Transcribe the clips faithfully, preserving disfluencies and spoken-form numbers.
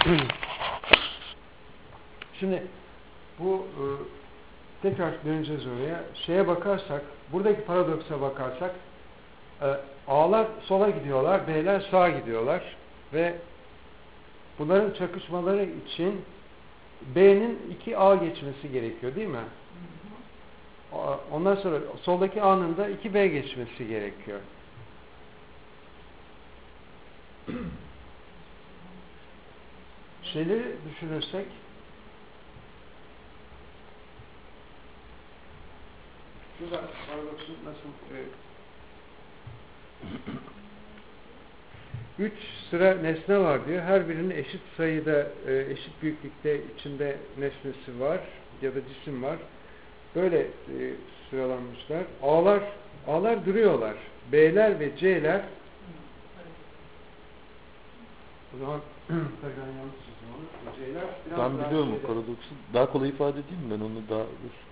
Şimdi bu e, tekrar döneceğiz oraya. Şeye bakarsak, buradaki paradoksa bakarsak e, A'lar sola gidiyorlar, B'ler sağa gidiyorlar ve bunların çakışmaları için B'nin iki A geçmesi gerekiyor değil mi? Ondan sonra soldaki A'nın da iki B geçmesi gerekiyor. Şeyleri düşünürsek şurada paradoksun nasıl e, üç sıra nesne var diyor. Her birinin eşit sayıda, e, eşit büyüklükte içinde nesnesi var ya da cisim var. Böyle e, sıralanmışlar. A'lar A'lar duruyorlar. B'ler ve C'ler o zaman tabii ben yanlış çizdim onu. C'ler biraz Ben daha biliyorum şeyde, o paradoksu. Daha kolay ifade edeyim mi ben onu daha...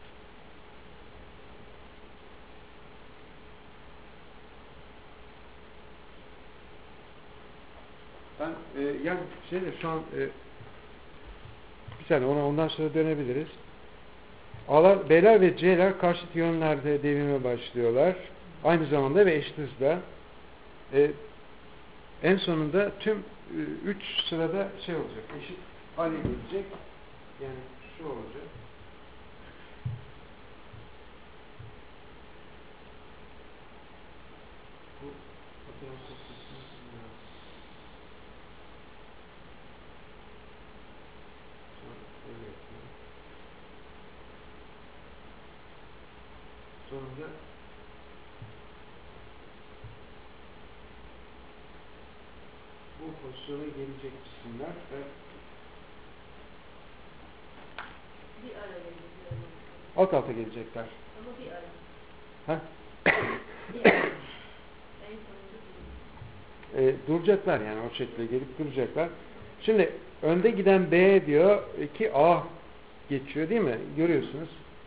ben e, yani şeyde şu an e, bir saniye ona ondan sonra dönebiliriz. A'lar, B'ler ve C'ler karşıt yönlerde devrime başlıyorlar. Aynı zamanda ve eşit hızda. E, en sonunda tüm e, üç sırada şey olacak. Eşit hale gelecek. Yani şu olacak. Bu sonunda bu pozisyona gelecek cisimler ve bir araya geliyor. alt alta gelecekler. Ama bir ara. Ha? Bir ara. En sonunda bir. E, duracaklar yani o şekilde gelip duracaklar. Şimdi önde giden B diyor iki A geçiyor değil mi? Görüyorsunuz.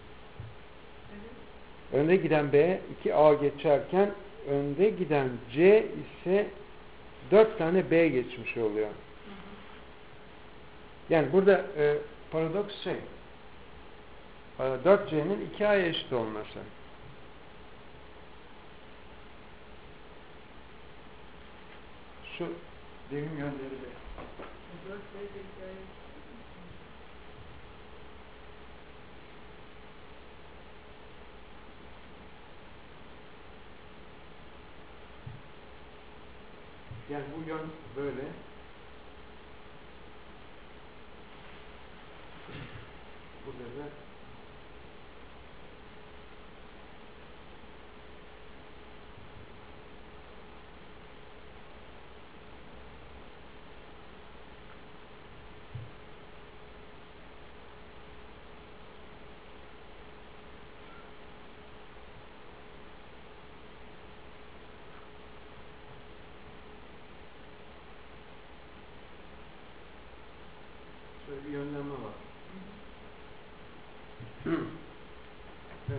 Evet. Önde giden B iki A geçerken önde giden C ise dört tane B geçmiş oluyor. Hı hı. Yani burada e, paradoks şey e, dört C'nin iki A'ya eşit olması. Şu devrim yönleri de dört ve yani bu yön böyle. Burada da şöyle bir yönlenme var. Evet.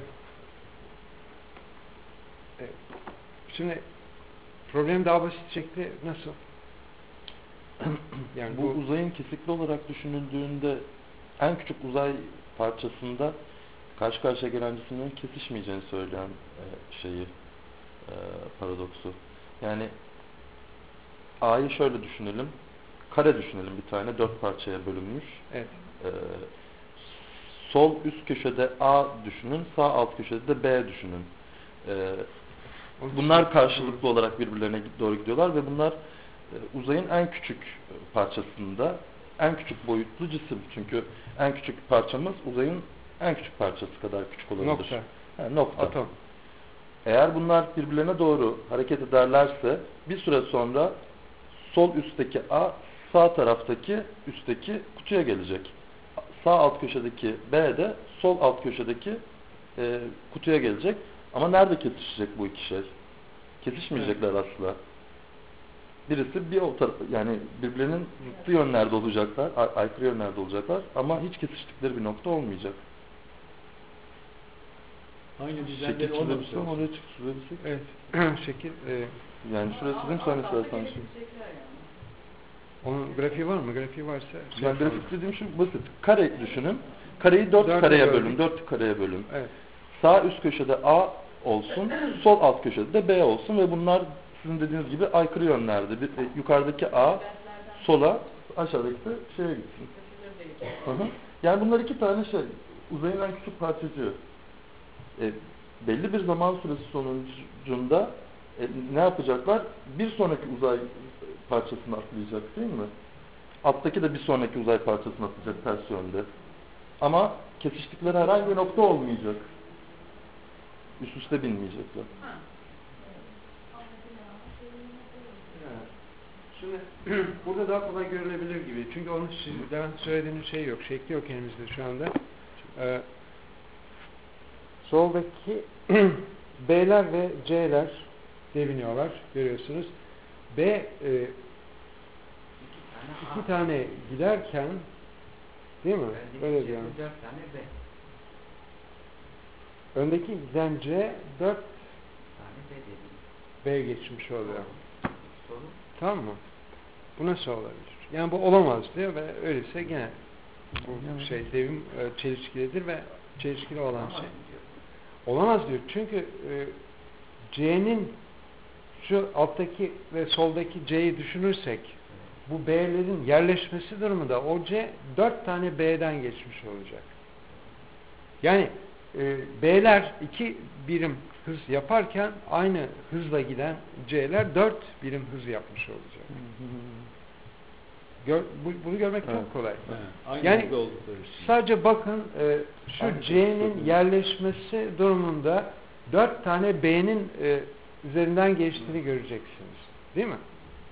Evet. Şimdi problem daha basit şekli nasıl? Yani bu, bu uzayın kesikli olarak düşünüldüğünde en küçük uzay parçasında karşı karşıya gelen cisimlerin kesişmeyeceğini söyleyen e, şeyi e, paradoksu. Yani A'yı şöyle düşünelim. Kare düşünelim bir tane dört parçaya bölünmüş. Evet. E, sol üst köşede A düşünün, sağ alt köşede de B düşünün. E, bunlar karşılıklı olarak birbirlerine doğru gidiyorlar ve bunlar e, uzayın en küçük parçasında en küçük boyutlu cisim. Çünkü en küçük parçamız uzayın en küçük parçası kadar küçük olabilir. Nokta. Ha, nokta. Atom. Eğer bunlar birbirlerine doğru hareket ederlerse bir süre sonra sol üstteki A sağ taraftaki üstteki kutuya gelecek. Sağ alt köşedeki B de sol alt köşedeki e, kutuya gelecek. Ama nerede kesişecek bu iki şey? Kesişmeyecekler evet. Asla. Birisi bir o taraf, yani birbirlerinin zıttı yönlerde olacaklar, ay aykırı yönlerde olacaklar ama hiç kesiştikleri bir nokta olmayacak. Aynı düzenleri olmamışlar. Oraya çık, çizebilsek. Evet. Şekil. E, yani şuraya çizeyim sonra istersen. Onun grafiği var mı? Grafiği varsa şey Yani yapalım. grafik dediğim şu basit. Kare düşünün. Kareyi dört Dörde kareye böldük. bölün. Dört kareye bölün. Evet. Sağ üst köşede A olsun. Sol alt köşede de B olsun ve bunlar sizin dediğiniz gibi aykırı yönlerde. Bir, e, yukarıdaki A sola, aşağıdaki de şeye gitsin. Hı hı. Yani bunlar iki tane şey. Uzayın en küçük parçacığı. E, belli bir zaman süresi sonucunda e, ne yapacaklar? Bir sonraki uzay parçasını atlayacak değil mi? Alttaki de bir sonraki uzay parçasını atlayacak ters yönde. Ama kesiştikleri herhangi bir nokta olmayacak. Üst üste binmeyecekler. Evet. Şimdi burada daha kolay görülebilir gibi. Çünkü onun sizden söylediğiniz şey yok. Şekli yok elimizde şu anda. Ee, soldaki B'ler ve C'ler deviniyorlar. Görüyorsunuz. B e, iki tane giderken değil mi? Öyle diyorum. dört tane B. Öndeki giden C dört Tane B dedim. B geçmiş oluyor. Soru. Tamam mı? Bu nasıl olabilir? Yani bu olamaz diyor ve öyleyse gene bu şey devim e, çelişkilidir ve çelişkili olan şey. Olamaz diyor. Çünkü e, C'nin şu alttaki ve soldaki C'yi düşünürsek bu B'lerin yerleşmesi durumunda o C dört tane B'den geçmiş olacak. Yani e, B'ler iki birim hız yaparken aynı hızla giden C'ler dört birim hız yapmış olacak. Gör, bu, bunu görmek Evet. çok kolay. Evet, aynı Yani hızda oldukları için. sadece bakın e, şu Aynı C'nin hızda. yerleşmesi durumunda dört tane B'nin e, üzerinden geçtiğini göreceksiniz. Değil mi?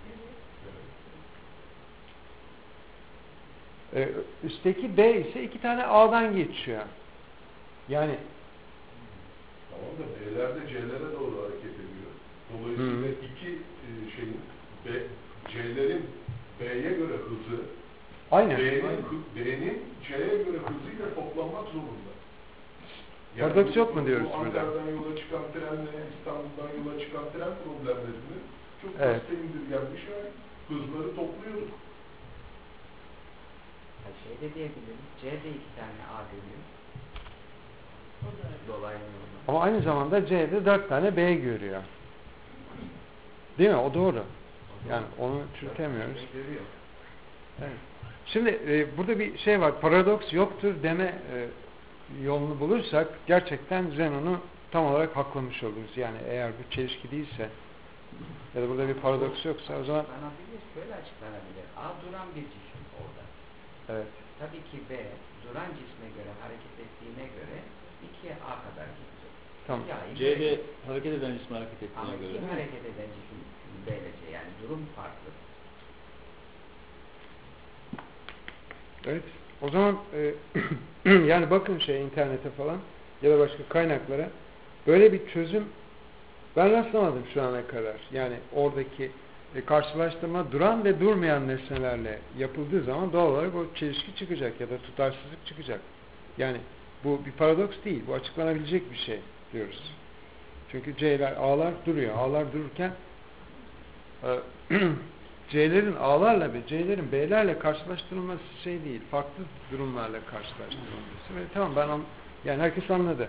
E, üstteki B ise iki tane A'dan geçiyor. Yani Tamam da B'ler de C'lere doğru hareket ediyor. Dolayısıyla Hı. iki e, şeyin B, C'lerin B'ye göre hızı aynı. B'nin hı- B'nin C'ye göre hızıyla toplanmak zorunda. Paradoks bu- yok mu bu diyoruz burada? Ankara'dan yola çıkan trenle İstanbul'dan yola çıkan tren problemlerini çok Evet. basite indirgenmiş ve hızları topluyorduk. Ha, şey de diyebiliriz. C'de iki tane A görüyor. Dolaylı yolda. Ama aynı zamanda C'de dört tane B görüyor. Değil mi? O doğru. Yani onu çürütemiyoruz. C görüyor. Evet. Şimdi e, burada bir şey var. Paradoks yoktur deme e, yolunu bulursak gerçekten Zenon'u tam olarak haklamış oluruz. Yani eğer bu çelişki değilse ya da burada bir paradoks yoksa o zaman Açıklanabilir, şöyle açıklanabilir. A duran bir cisim orada. evet. Tabii ki B duran cisme göre hareket ettiğine göre ikiye A kadar gidecek. Tamam. Ya, iki- C'de hareket eden cisme hareket Ama ettiğine göre iki değil mi? hareket eden cisim B ile C, yani durum farklı. Evet. O zaman e, yani bakın şey internete falan ya da başka kaynaklara böyle bir çözüm ben rastlamadım şu ana kadar. Yani oradaki e, karşılaştırma duran ve durmayan nesnelerle yapıldığı zaman doğal olarak o çelişki çıkacak ya da tutarsızlık çıkacak. Yani bu bir paradoks değil. Bu açıklanabilecek bir şey diyoruz. Çünkü C'ler, A'lar duruyor. A'lar dururken e, C'lerin A'larla ve C'lerin B'lerle karşılaştırılması şey değil. Farklı durumlarla karşılaştırılması. Ve tamam ben an, yani herkes anladı.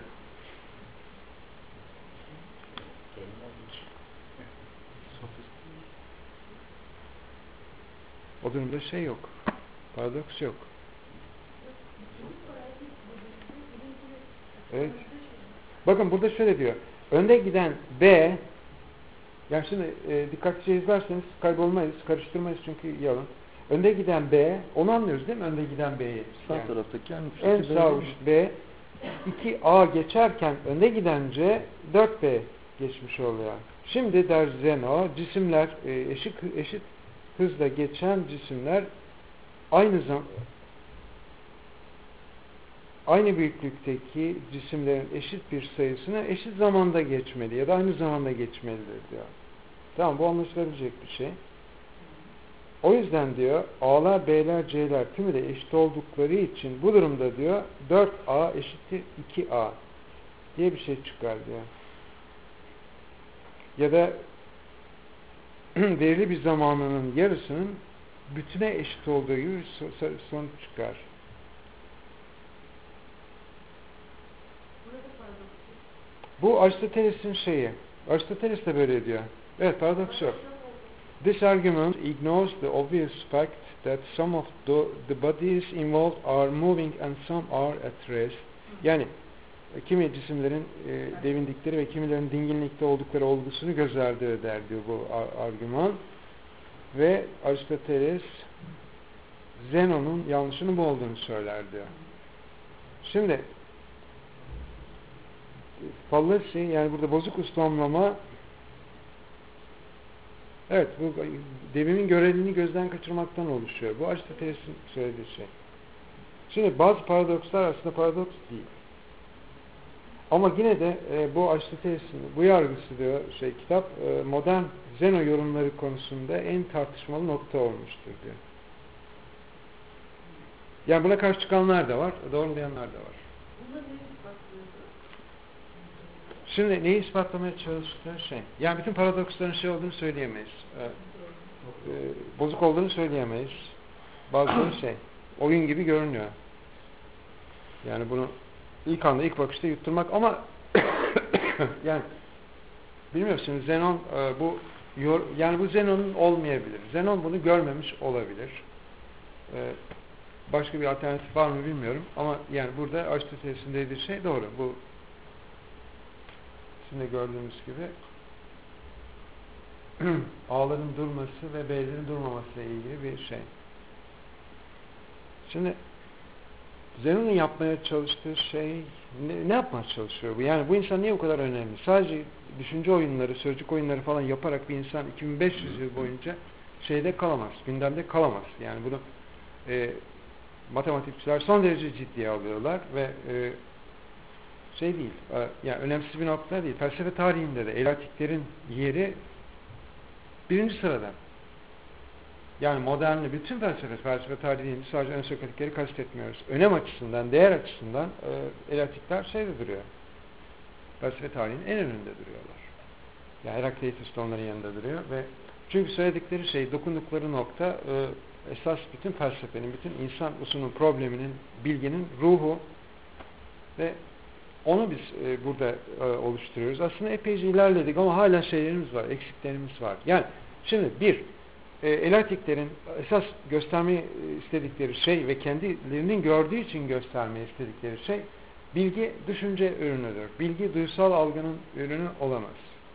O durumda şey yok. Paradoks yok. Evet. Bakın burada şöyle diyor. Önde giden B, yani şimdi e, dikkatlice izlerseniz kaybolmayız, karıştırmayız çünkü yalın. Önde giden B, onu anlıyoruz değil mi? Önde giden B'yi. Sağ Yani taraftaki yani en üstteki sağ B uç B, iki A geçerken önde giden C, dört B geçmiş oluyor. Şimdi der Zeno, cisimler e, eşit, eşit hızla geçen cisimler aynı zaman aynı büyüklükteki cisimlerin eşit bir sayısına eşit zamanda geçmeli ya da aynı zamanda geçmelidir diyor. Tamam, bu anlaşılabilecek bir şey. O yüzden diyor A'lar, B'ler, C'ler tümü de eşit oldukları için bu durumda diyor dört A eşittir iki A diye bir şey çıkar diyor. Ya da belirli bir zamanının yarısının bütüne eşit olduğu gibi bir so- sonuç çıkar. Burada paradoks yok. Bu Aristoteles'in şeyi. Aristoteles de böyle diyor. Evet, paradoks yok. This argument ignores the obvious fact that some of the, the bodies involved are moving and some are at rest. Yani e, kimi cisimlerin e, devindikleri ve kimilerin dinginlikte oldukları olgusunu göz ardı eder diyor bu ar- argüman. Ve Aristoteles Zenon'un yanlışının bu olduğunu söyler diyor. Şimdi fallacy, yani burada bozuk uslamlama, evet, bu devimin göreliliğini gözden kaçırmaktan oluşuyor. Bu Aristoteles'in söylediği şey. Şimdi bazı paradokslar aslında paradoks değil. Ama yine de e, bu Aristoteles'in bu yargısı diyor şey kitap e, modern Zeno yorumları konusunda en tartışmalı nokta olmuştur diyor. Yani buna karşı çıkanlar da var, doğrulayanlar da var. Bunda neyi ispatlıyordu? Şimdi neyi ispatlamaya çalıştığı şey. Yani bütün paradoksların şey olduğunu söyleyemeyiz. Ee, e, bozuk olduğunu söyleyemeyiz. Bazıları şey, oyun gibi görünüyor. Yani bunu ilk anda, ilk bakışta yutturmak ama yani bilmiyorum şimdi Zenon e, bu yor, yani bu Zenon'un olmayabilir. Zenon bunu görmemiş olabilir. E, başka bir alternatif var mı bilmiyorum ama yani burada Aristoteles'in dediği şey doğru. Bu şimdi gördüğümüz gibi A'ların durması ve B'lerin durmaması ile ilgili bir şey. Şimdi Zenon'un yapmaya çalıştığı şey ne, ne yapmaya çalışıyor bu? Yani bu insan niye bu kadar önemli? Sadece düşünce oyunları, sözcük oyunları falan yaparak bir insan iki bin beş yüz yıl boyunca şeyde kalamaz, gündemde kalamaz. Yani bunu e, matematikçiler son derece ciddiye alıyorlar ve e, şey değil, e, yani önemsiz bir nokta değil. Felsefe tarihinde de elatiklerin yeri birinci sırada. Yani modernli bütün felsefe, felsefe tarihi sadece ön sokratikleri kastetmiyoruz. Önem açısından, değer açısından e, elatikler şeyde duruyor. Felsefe tarihinin en önünde duruyorlar. Yani Herakleitos da onların yanında duruyor ve çünkü söyledikleri şey, dokundukları nokta e, esas bütün felsefenin, bütün insan usulünün probleminin, bilginin ruhu ve onu biz e, burada e, oluşturuyoruz. Aslında epeyce ilerledik ama hala şeylerimiz var, eksiklerimiz var. Yani şimdi bir, e, elatiklerin esas göstermeyi istedikleri şey ve kendilerinin gördüğü için göstermeyi istedikleri şey, bilgi düşünce ürünüdür. Bilgi duysal algının ürünü olamaz.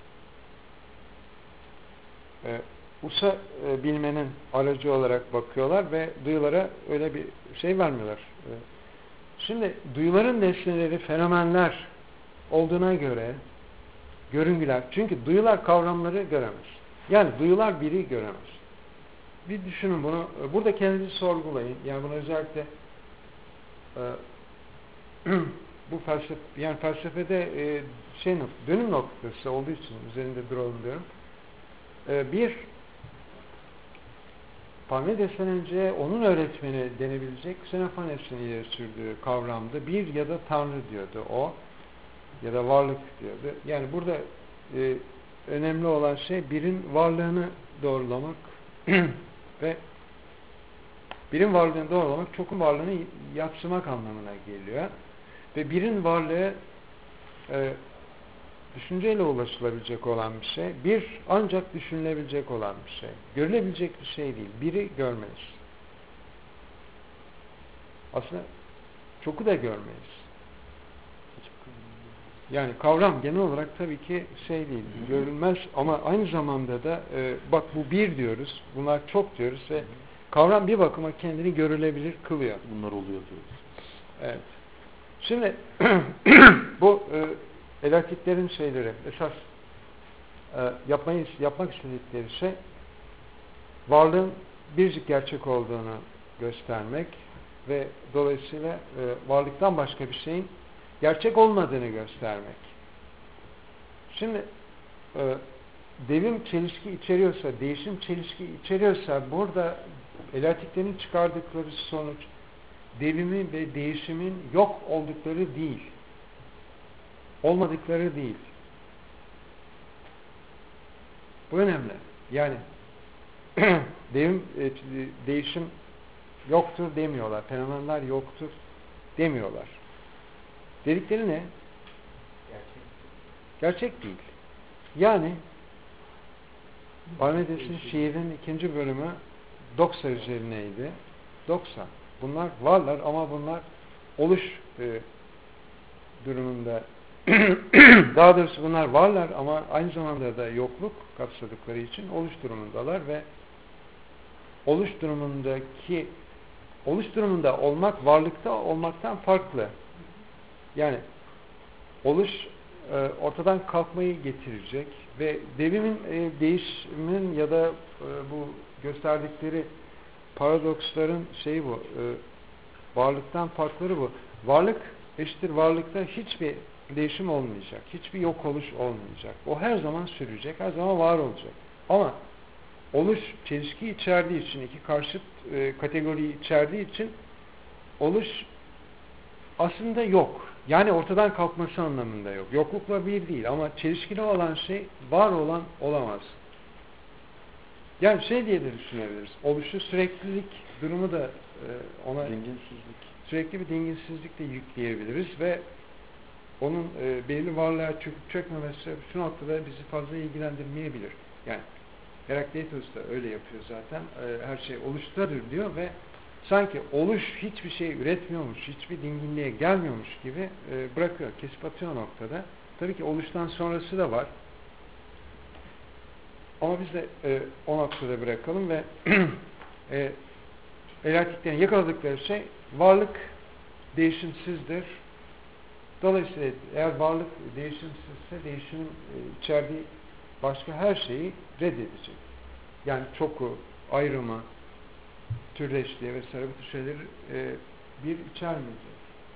E, Usa e, bilmenin aracı olarak bakıyorlar ve duyulara öyle bir şey vermiyorlar. E, şimdi duyuların nesneleri, fenomenler olduğuna göre görüngüler, çünkü duyular kavramları göremez. Yani duyular biri göremez. Bir düşünün bunu, burada kendinizi sorgulayın. Yani bunu özellikle e, bu felsefe, yani felsefede e, şey dönüm noktası olduğu için üzerinde duralım diyorum. E, bir Parmenides önce onun öğretmeni denebilecek Xenofanes'in ileri sürdüğü kavramda bir ya da Tanrı diyordu o ya da varlık diyordu. Yani burada e, önemli olan şey birin varlığını doğrulamak ve birin varlığını doğrulamak çokun varlığını yadsımak anlamına geliyor. Ve birin varlığı e, düşünceyle ulaşılabilecek olan bir şey. Bir ancak düşünülebilecek olan bir şey. Görülebilecek bir şey değil. Biri görmeyiz. Aslında çoku da görmeyiz. Yani kavram genel olarak tabii ki şey değil, görülmez ama aynı zamanda da e, bak bu bir diyoruz, bunlar çok diyoruz ve kavram bir bakıma kendini görülebilir kılıyor. Bunlar oluyor diyoruz. Evet. Şimdi bu e, elatiklerin şeyleri, esas e, yapmayı, yapmak istedikleri şey varlığın biricik gerçek olduğunu göstermek ve dolayısıyla e, varlıktan başka bir şeyin gerçek olmadığını göstermek. Şimdi e, devrim çelişki içeriyorsa, değişim çelişki içeriyorsa burada elatiklerin çıkardıkları sonuç devrimin ve değişimin yok oldukları değil. Olmadıkları değil. Bu önemli. Yani devrim, e, değişim yoktur demiyorlar. Fenomenler yoktur demiyorlar. Dedikleri ne? Gerçek. Gerçek değil. Yani Parmenides'in şiirin ikinci bölümü doksa üzerineydi. doksa. Bunlar varlar ama bunlar oluş e, durumunda daha doğrusu bunlar varlar ama aynı zamanda da yokluk kapsadıkları için oluş durumundalar ve oluş durumundaki oluş durumunda olmak varlıkta olmaktan farklı. Yani oluş e, ortadan kalkmayı getirecek ve devrimin e, değişimin ya da e, bu gösterdikleri paradoksların şeyi bu. E, varlıktan farkları bu. Varlık eşittir varlıkta hiçbir değişim olmayacak. Hiçbir yok oluş olmayacak. O her zaman sürecek. Her zaman var olacak. Ama oluş çelişki içerdiği için, iki karşıt e, kategoriyi içerdiği için oluş aslında yok. Yani ortadan kalkması anlamında yok. Yoklukla bir değil ama çelişkili olan şey var olan olamaz. Yani şey diye de düşünebiliriz. Oluşu süreklilik durumu da e, ona Dinginsizlik. sürekli bir dinginsizlik de yükleyebiliriz ve onun e, belirli varlığa çöküp çökmemesi şu noktada bizi fazla ilgilendirmeyebilir. Yani Herakleitos da öyle yapıyor zaten. E, her şey oluştadır diyor ve sanki oluş hiçbir şey üretmiyormuş, hiçbir dinginliğe gelmiyormuş gibi e, bırakıyor, kesip atıyor noktada. Tabii ki oluştan sonrası da var. Ama biz de e, o noktada bırakalım ve e, Eleatiklerin yakaladıkları şey varlık değişimsizdir. Dolayısıyla eğer varlık değişimsizse değişimin e, içerdiği başka her şeyi reddedecek. Yani çoku, ayrımı, türleşliği vesaire bu tür şeyleri e, bir içermeyecek.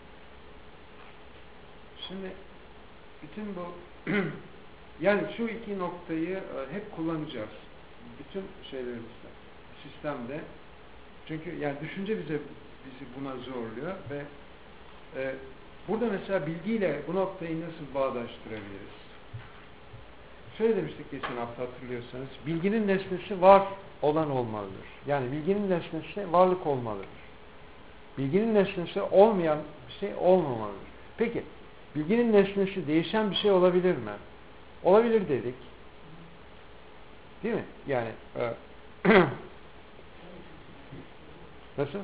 Şimdi bütün bu yani şu iki noktayı e, hep kullanacağız. Bütün şeylerimizde, sistemde. Çünkü yani düşünce bize bizi buna zorluyor ve e, burada mesela bilgiyle bu noktayı nasıl bağdaştırabiliriz? Şöyle demiştik geçen hafta hatırlıyorsanız, bilginin nesnesi var olan olmalıdır. Yani bilginin nesnesi varlık olmalıdır. Bilginin nesnesi olmayan bir şey olmamalıdır. Peki, bilginin nesnesi değişen bir şey olabilir mi? Olabilir dedik. Değil mi? Yani e, nasıl?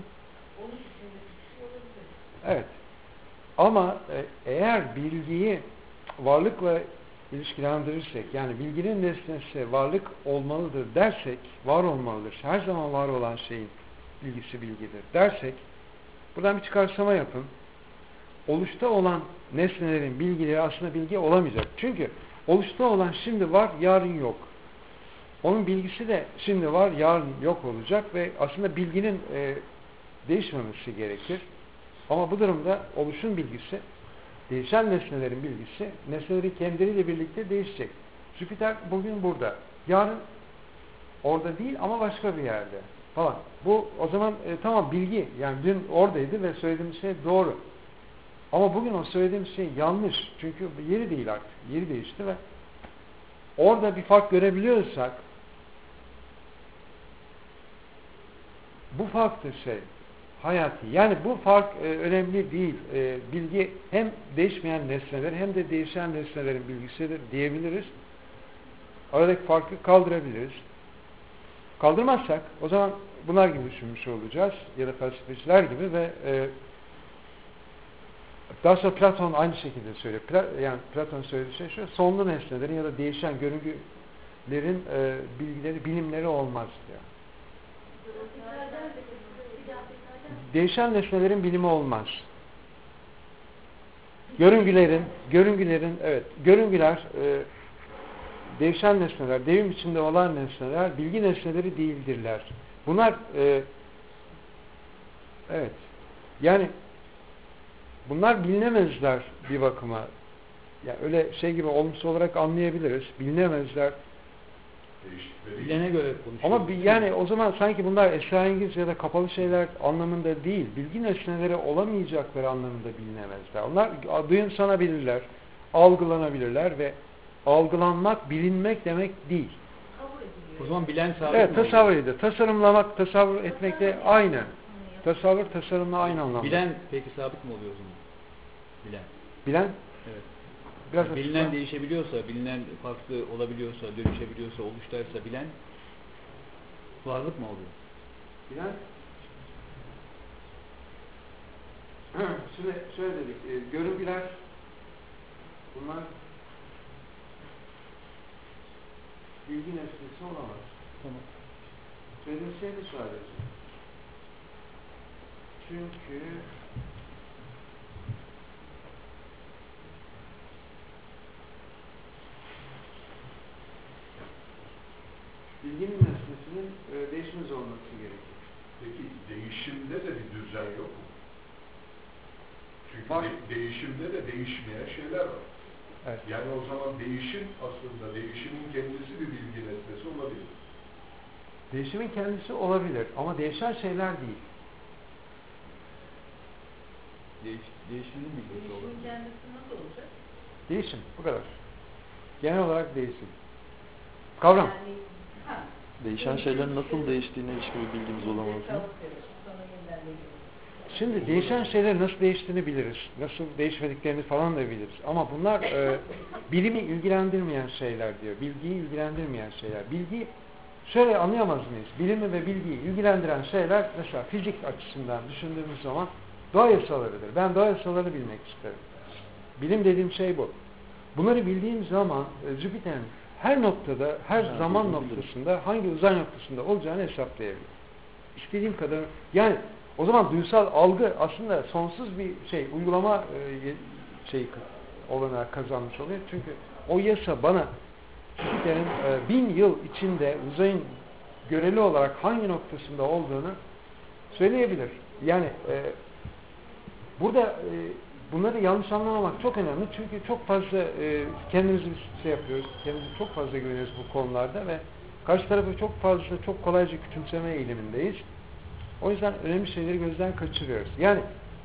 Evet. Ama e, eğer bilgiyi varlıkla ilişkilendirirsek, yani bilginin nesnesi varlık olmalıdır dersek, var olmalıdır, her zaman var olan şeyin bilgisi bilgidir dersek, buradan bir çıkarsama yapın. Oluşta olan nesnelerin bilgileri aslında bilgi olamayacak. Çünkü oluşta olan şimdi var, yarın yok. Onun bilgisi de şimdi var, yarın yok olacak ve aslında bilginin e, değişmemesi gerekir. Ama bu durumda oluşun bilgisi, değişen nesnelerin bilgisi, nesneleri kendileriyle birlikte değişecek. Jüpiter bugün burada, yarın orada değil ama başka bir yerde falan. Bu o zaman e, tamam bilgi, yani dün oradaydı ve söylediğimiz şey doğru. Ama bugün o söylediğimiz şey yanlış. Çünkü yeri değil artık, yeri değişti ve orada bir fark görebiliyorsak, bu farktır şey, hayati. Yani bu fark e, önemli değil. E, bilgi hem değişmeyen nesneler hem de değişen nesnelerin bilgisidir diyebiliriz. Aradaki farkı kaldırabiliriz. Kaldırmazsak o zaman bunlar gibi düşünmüş olacağız ya da felsefeciler gibi ve e, daha sonra Platon aynı şekilde söylüyor. Pla, yani Platon söylediği şey şu, sonlu nesnelerin ya da değişen görüntülerin e, bilgileri, bilimleri olmaz diyor. Değişen nesnelerin bilimi olmaz. Görüngülerin, görüngülerin, evet, görüngüler, e, değişen nesneler, devrim içinde olan nesneler, bilgi nesneleri değildirler. Bunlar, e, evet, yani bunlar bilinemezler bir bakıma. Yani öyle şey gibi olumsuz olarak anlayabiliriz. Bilinemezler. Bilene göre konuşuyor. Ama bir, yani o zaman sanki bunlar esrarengiz ya da kapalı şeyler anlamında değil. Bilgi nesneleri olamayacakları anlamında bilinemezler. Onlar duyumsanabilirler, algılanabilirler ve algılanmak, bilinmek demek değil. Kabul ediliyor O zaman bilen sabit Evet, mi oluyor? tasavvuruydu. Tasarımlamak, tasavvur etmekle aynı. Tasavvur, tasarımla aynı anlamda. Bilen peki sabit mi oluyor o zaman? Bilen. Bilen? Evet. Biraz Yani bilinen açıkla. değişebiliyorsa, bilinen farklı olabiliyorsa, dönüşebiliyorsa, oluştaysa bilen varlık mı oluyor? Bilen? Şimdi şöyle dedik, e, görüntüler bunlar bilgi nesnesi olamaz. Tamam. Söyleseydi sadece. Çünkü bilginin nesnesinin e, değişmez olması gerekir. Peki değişimde de bir düzen yok mu? Çünkü Var. de- değişimde de değişmeyen şeyler var. Evet. Yani o zaman değişim aslında değişimin kendisi bir bilgi nesnesi olabilir. Değişimin kendisi olabilir ama değişen şeyler değil. Değiş, değişmenin bilgisi Değişimin olabilir. kendisi nasıl olacak? Değişim, bu kadar. Genel olarak değişim. Kavram. Yani, ha, Değişen şeylerin nasıl değiştiğine ilişkin bir bilgimiz olamaz mı? Tavuk verir, sonra yeniden veriyor. Şimdi değişen şeyler nasıl değiştiğini biliriz. Nasıl değişmediklerini falan da biliriz. Ama bunlar e, bilimi ilgilendirmeyen şeyler diyor. Bilgiyi ilgilendirmeyen şeyler. Bilgi şöyle anlayamaz mıyız? Bilimi ve bilgiyi ilgilendiren şeyler mesela fizik açısından düşündüğümüz zaman doğa yasalarıdır. Ben doğa yasalarını bilmek isterim. Bilim dediğim şey bu. Bunları bildiğim zaman e, Jüpiter'in her noktada, her Ha, zaman bildim, bildim. noktasında, hangi uzay noktasında olacağını hesaplayabilirim. İstediğim kadar, yani o zaman duysal algı aslında sonsuz bir şey, uygulama e, ye- şey olanağı kazanmış oluyor. Çünkü o yasa bana Jüpiter'in e, bin yıl içinde uzayın göreli olarak hangi noktasında olduğunu söyleyebilir. Yani e, burada e, bunları yanlış anlamamak çok önemli. Çünkü çok fazla e, kendimizi bir şey yapıyoruz. Kendimizi çok fazla görüyoruz bu konularda ve karşı tarafı çok fazla, çok kolayca küçümseme eğilimindeyiz. O yüzden önemli şeyleri gözden kaçırıyoruz. Yani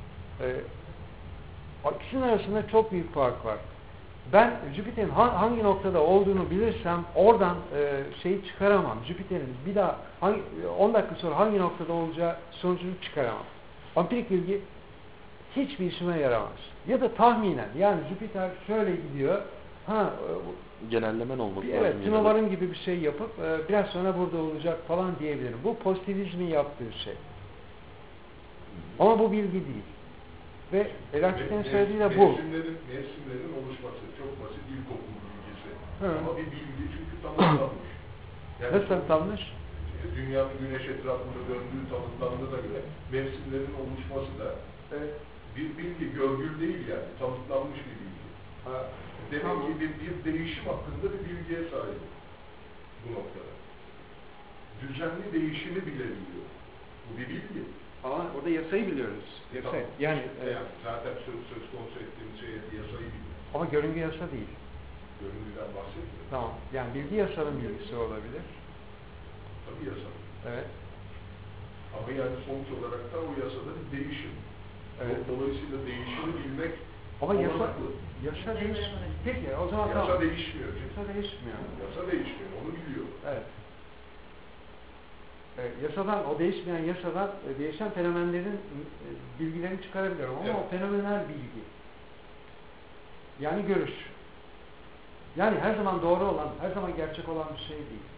e, ikisinin arasında çok büyük fark var. Ben Jüpiter'in ha- hangi noktada olduğunu bilirsem oradan e, şeyi çıkaramam. Jüpiter'in bir daha hangi, on dakika sonra hangi noktada olacağı sonucunu çıkaramam. Ampirik bilgi hiçbir işime yaramaz. Ya da tahminen, yani Jüpiter şöyle gidiyor, ha Genellemen olması bir, lazım. evet, yine de. tünovarım gibi bir şey yapıp e, biraz sonra burada olacak falan diyebilirim. Bu pozitivizmin yaptığı şey. Ama bu bilgi değil. Ve Herakit'in söylediği de bu. Mevsimlerin, mevsimlerin oluşması çok basit ilkokul bilgisi. Hı. Ama bir bilgi çünkü tanımlanmış. Nasıl tanımlanmış? e, Dünyanın güneş etrafında döndüğü tanımlandığına göre mevsimlerin oluşması da E, bir bilgi, görgül değil yani, tanımlanmış bir bilgi. ha, Demek tamam. ki bir, bir değişim hakkında bir bilgiye sahip bu noktada. Düzenli değişimi bilebiliyor. Bu bir bilgi. Ama orada yasayı biliyoruz. Yasa. Tamam. Yani, e, Yani zaten söz, söz konusu ettiğimiz şey yasayı biliyor. ama görüngü yasa değil. Görünümden bahsetmiyor. Tamam. Yani bilgi yasanın bilgisi olabilir. Tabii yasa. Evet. Ama yani sonuç olarak da o yasada bir değişim. Evet. Dolayısıyla değişimi bilmek Ama yasa, olanaklı. yasa değiş. Peki o zaman Yasa tamam. değişmiyor. Yasa değişmiyor. Yasa değişmiyor. Onu biliyor. Evet. Evet, yasadan, o değişmeyen yasadan e, değişen fenomenlerin e, bilgilerini çıkarabiliyorum ama Evet. o fenomenal bilgi. Yani görüş. Yani her zaman doğru olan, her zaman gerçek olan bir şey değil.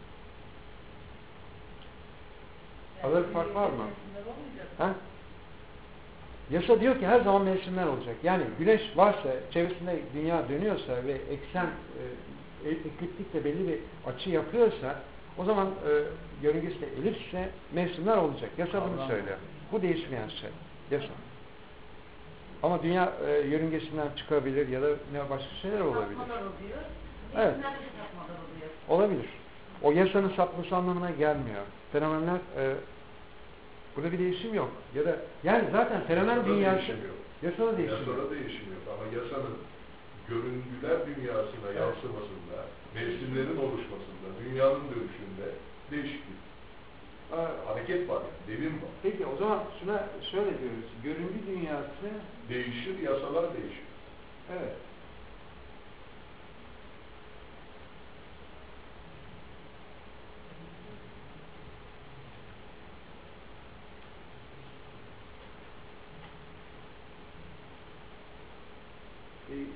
Arada bir fark var mı? Ha? Yasa diyor ki her zaman mevsimler olacak. Yani güneş varsa, çevresinde dünya dönüyorsa ve eksen e, ekliptikle belli bir açı yapıyorsa o zaman e, yörüngesi de elipsse mevsimler olacak. Yasa bunu söylüyor. Bu değişmeyen şey. Yasa. Ama dünya e, yörüngesinden çıkabilir ya da ne başka şeyler olabilir. Sapmalar oluyor. Evet. Bizimler de sapmalar oluyor. Olabilir. O yasanın sapması anlamına gelmiyor. Fenomenler e, burada bir değişim yok. Ya da yani zaten fenomen Yasada dünyası değişim yok. yasada değişim yok. Yasada değişim yok. Ama yasanın görüntüler dünyasına yansımasında, mevsimlerin oluşmasında, dünyanın dönüşünde değişiklik. Aa, Hareket var yani, devrim var. Peki o zaman şuna şöyle diyoruz. Görüntü dünyası Değişir, yasalar değişir. evet.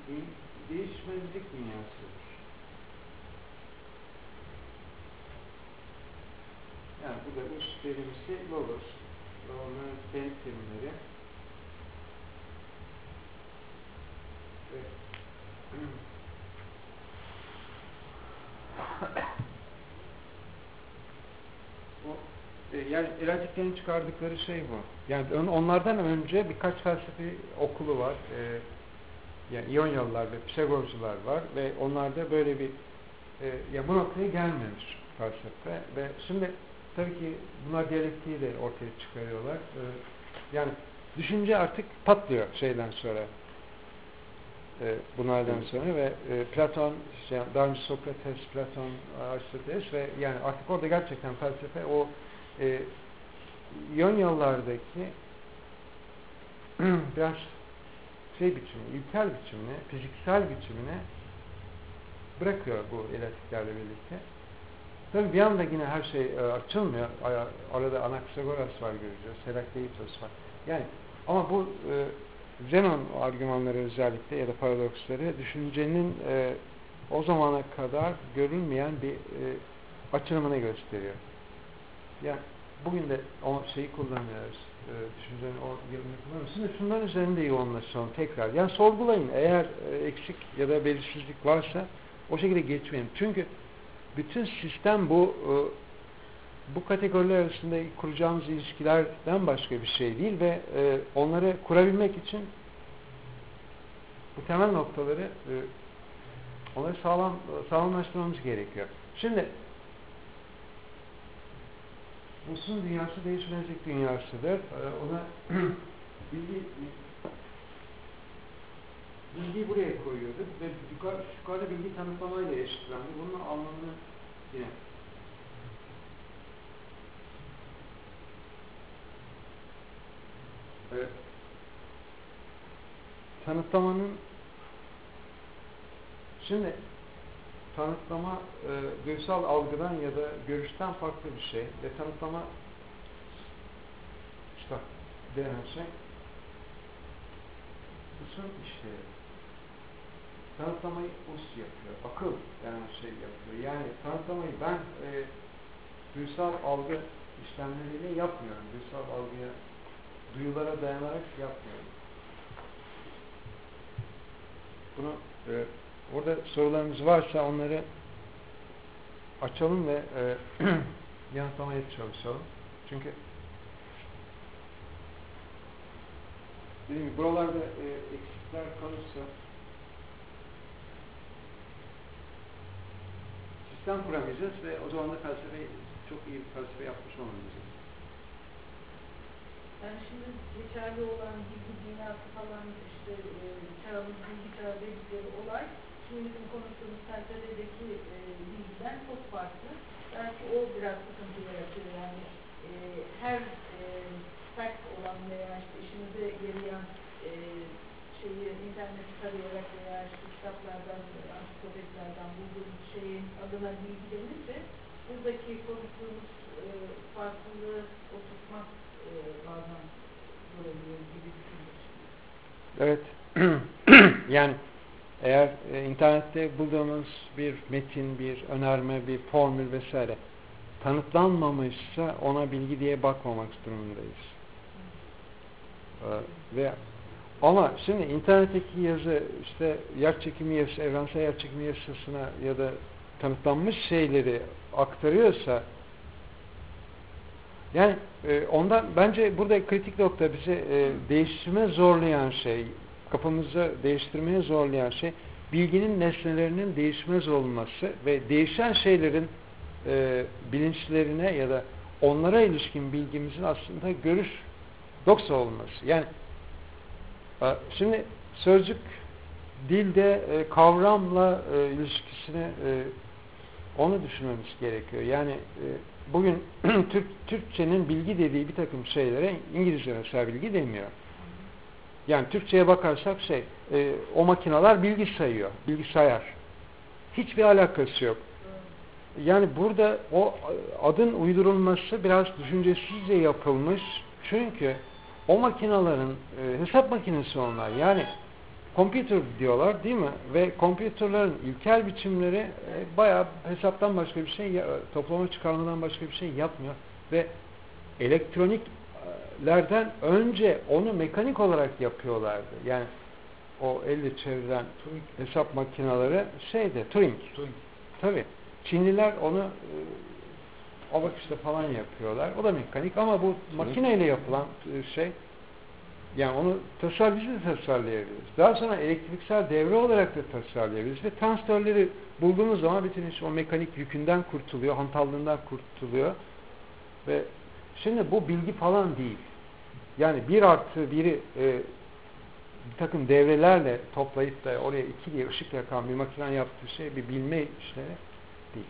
de- değişmezlik dünyasıdır. Yani bu da üst terimsi logos. Onların kendi terimleri. Ve o, e, yani Elatüklerin çıkardıkları şey bu. Yani on- onlardan önce birkaç felsefi okulu var. E, yani İyonyalılar ve Pisagorcular var ve onlarda böyle bir e, ya bu noktaya gelmemiş felsefe ve şimdi tabii ki bunlar diyalektiği de ortaya çıkarıyorlar. E, yani düşünce artık patlıyor şeyden sonra. E, bunlardan sonra ve e, Platon, işte, daha önce Sokrates, Platon, Aristoteles ve yani artık orada gerçekten felsefe o e, İyonyalılardaki biraz şey biçimine, ilkel biçimine, fiziksel biçimine bırakıyor bu elatiklerle birlikte. Tabii bir anda yine her şey e, açılmıyor. Arada Anaxagoras var göreceğiz, Herakleitos var. Yani ama bu e, Zenon argümanları özellikle ya da paradoksları düşüncenin e, o zamana kadar görülmeyen bir e, açılımını gösteriyor. Yani bugün de o şeyi kullanıyoruz. E, düşüncenin o yılını kullanıyoruz. Şimdi şunların üzerinde yoğunlaşalım tekrar. Yani sorgulayın. Eğer e, eksik ya da belirsizlik varsa o şekilde geçmeyin. Çünkü bütün sistem bu e, bu kategoriler arasında kuracağımız ilişkilerden başka bir şey değil ve e, onları kurabilmek için bu temel noktaları e, onları sağlam sağlamlaştırmamız gerekiyor. Şimdi Bus'un dünyası değişmezlik dünyasıdır. E, ona bilgi bilgiyi buraya koyuyorduk ve yukarı, yukarıda bilgi tanımlamayla eşitlendi. Bunun anlamını yine evet. Tanıtlamanın şimdi tanıtlama e, duysal algıdan ya da görüşten farklı bir şey ve tanıtlama işte denen şey Bus'un işleri. Tanıtlamayı Bus yapıyor. Akıl denen şey yapıyor. Yani tanıtlamayı ben e, duysal algı işlemleriyle yapmıyorum. Duysal algıya duyulara dayanarak yapmıyorum. Bunu e, orada sorularınız varsa onları açalım ve e, yanıtlamaya çalışalım. Çünkü dediğim gibi buralarda e, eksikler kalırsa sistem kuramayacağız ve o zaman da felsefe çok iyi bir felsefe yapmış olmayacağız. Yani şimdi geçerli olan bilgi dünyası falan işte e, çağımız bilgi çağı dedikleri olay şimdi bizim konuştuğumuz felsefedeki e, bilgiden çok farklı. Belki o biraz sıkıntı yaratıyor yani e, her e, fact olan veya işte işimize yarayan e, şeyi interneti tarayarak veya işte kitaplardan, ansiklopedilerden bulduğumuz şeyin adına bilgi denince buradaki konuştuğumuz e, farklılığı oturtmak e, bazen zor oluyor gibi düşünüyorum. Evet. Yani eğer e, internette bulduğumuz bir metin, bir önerme, bir formül vesaire tanıtlanmamışsa ona bilgi diye bakmamak durumundayız. Ee, ve ama şimdi internetteki yazı işte yerçekimi yazısı, evrensel yerçekimi yazısına ya da tanıtlanmış şeyleri aktarıyorsa yani e, ondan bence burada kritik nokta bizi e, değiştirme zorlayan şey, kafamızı değiştirmeye zorlayan şey bilginin nesnelerinin değişmez olması ve değişen şeylerin e, bilinçlerine ya da onlara ilişkin bilgimizin aslında görüş doksa olması. Yani e, şimdi sözcük dilde e, kavramla e, ilişkisini e, onu düşünmemiz gerekiyor. Yani e, bugün Türk, Türkçenin bilgi dediği bir takım şeylere İngilizce mesela bilgi demiyor. Yani Türkçe'ye bakarsak şey, e, o makineler bilgi sayıyor, bilgisayar. Hiçbir alakası yok. Yani burada o adın uydurulması biraz düşüncesizce yapılmış. Çünkü o makinelerin e, hesap makinesi onlar. Yani computer diyorlar değil mi? Ve computerların ilkel biçimleri e, bayağı hesaptan başka bir şey, ya, toplama çıkarmadan başka bir şey yapmıyor. Ve elektroniklerden önce onu mekanik olarak yapıyorlardı. Yani o elle çeviren hesap makineleri şeyde, Turing. Turing. Tabii. Çinliler onu e, o bakışta falan yapıyorlar. O da mekanik ama bu makineyle yapılan e, şey, yani onu tasar, biz de tasarlayabiliriz. Daha sonra elektriksel devre olarak da tasarlayabiliriz ve transistörleri bulduğumuz zaman bütün iş o mekanik yükünden kurtuluyor, hantallığından kurtuluyor. Ve şimdi bu bilgi falan değil. Yani bir artı biri e, bir takım devrelerle toplayıp da oraya iki diye ışık yakan bir makine yaptığı şey bir bilme işleri değil.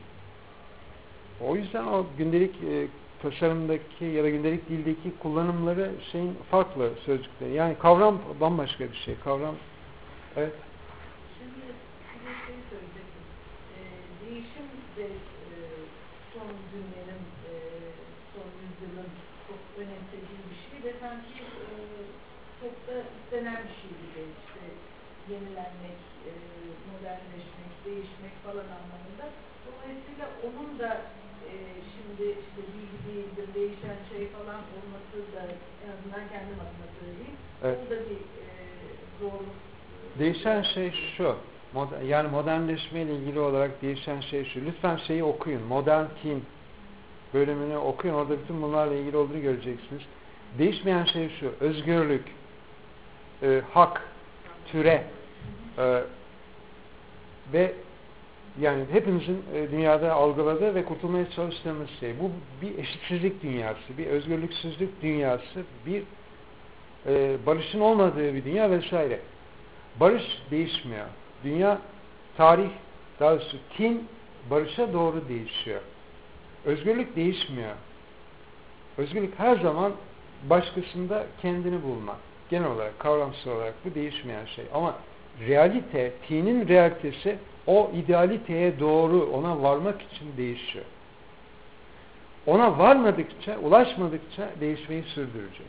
O yüzden o gündelik e, tasarımdaki ya da gündelik dildeki kullanımları şeyin farklı sözcükleri. Yani kavram bambaşka bir şey. Kavram, evet. Şimdi size şey söyleyecektim. Ee, değişim de e, son günlerin, e, son yüzyılın çok önemsediği bir şey ve sanki e, çok da istenen bir şey gibi. İşte yenilenmek, e, modernleşmek, değişmek falan anlamında. Dolayısıyla onun da e, şimdi işte bilgi değildir, değişen şey falan olması da en azından kendim adına söyleyeyim. Evet. O da bir e, zorluk. Değişen şey şu. Moder, yani modernleşme ile ilgili olarak değişen şey şu. Lütfen şeyi okuyun. Modern Teen bölümünü okuyun. Orada bütün bunlarla ilgili olduğunu göreceksiniz. Değişmeyen şey şu. Özgürlük, e, hak, türe e, ve yani hepimizin e, dünyada algıladığı ve kurtulmaya çalıştığımız şey. Bu bir eşitsizlik dünyası, bir özgürlüksüzlük dünyası, bir e, barışın olmadığı bir dünya vesaire. Barış değişmiyor. Dünya, tarih, daha doğrusu tin barışa doğru değişiyor. Özgürlük değişmiyor. Özgürlük her zaman başkasında kendini bulmak. Genel olarak, kavramsal olarak bu değişmeyen şey. Ama realite, tinin realitesi o idealiteye doğru ona varmak için değişiyor. Ona varmadıkça, ulaşmadıkça değişmeyi sürdürecek.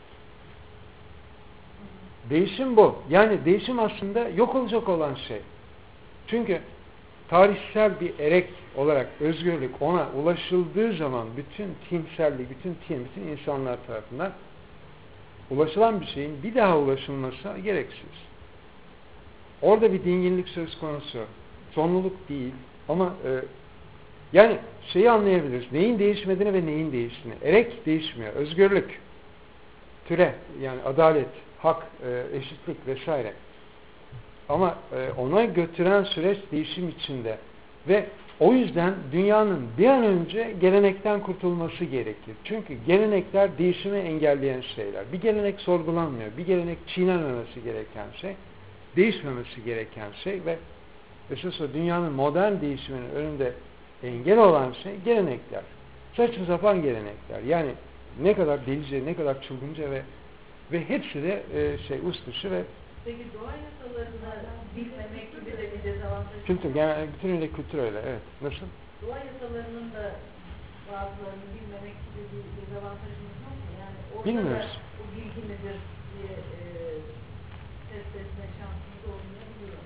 Değişim bu. Yani değişim aslında yok olacak olan şey. Çünkü tarihsel bir erek olarak özgürlük ona ulaşıldığı zaman bütün tinsellik, bütün tin, bütün insanlar tarafından ulaşılan bir şeyin bir daha ulaşılması gereksiz. Orada bir dinginlik söz konusu. Sonluluk değil ama e, yani şeyi anlayabiliriz. Neyin değişmediğini ve neyin değiştiğini. Erek değişmiyor. Özgürlük, türe, yani adalet, hak, e, eşitlik vesaire. Ama e, ona götüren süreç değişim içinde. Ve o yüzden dünyanın bir an önce gelenekten kurtulması gerekir. Çünkü gelenekler değişimi engelleyen şeyler. Bir gelenek sorgulanmıyor. Bir gelenek çiğnenmemesi gereken şey. Değişmemesi gereken şey ve esas o dünyanın modern değişiminin önünde engel olan şey gelenekler. Saçma sapan gelenekler. Yani ne kadar delice, ne kadar çılgınca ve ve hepsi de e, şey üst dışı ve Peki doğa yasalarını bilmemek gibi de bir dezavantajı kültür, yani bütünüyle kültür öyle. Evet. Nasıl? Doğa yasalarının da bazılarını bilmemek gibi bir dezavantajımız yok mu? Yani orada Bilmiyoruz. da bu bilgi midir diye e, test etme şansımız olmayabiliyor.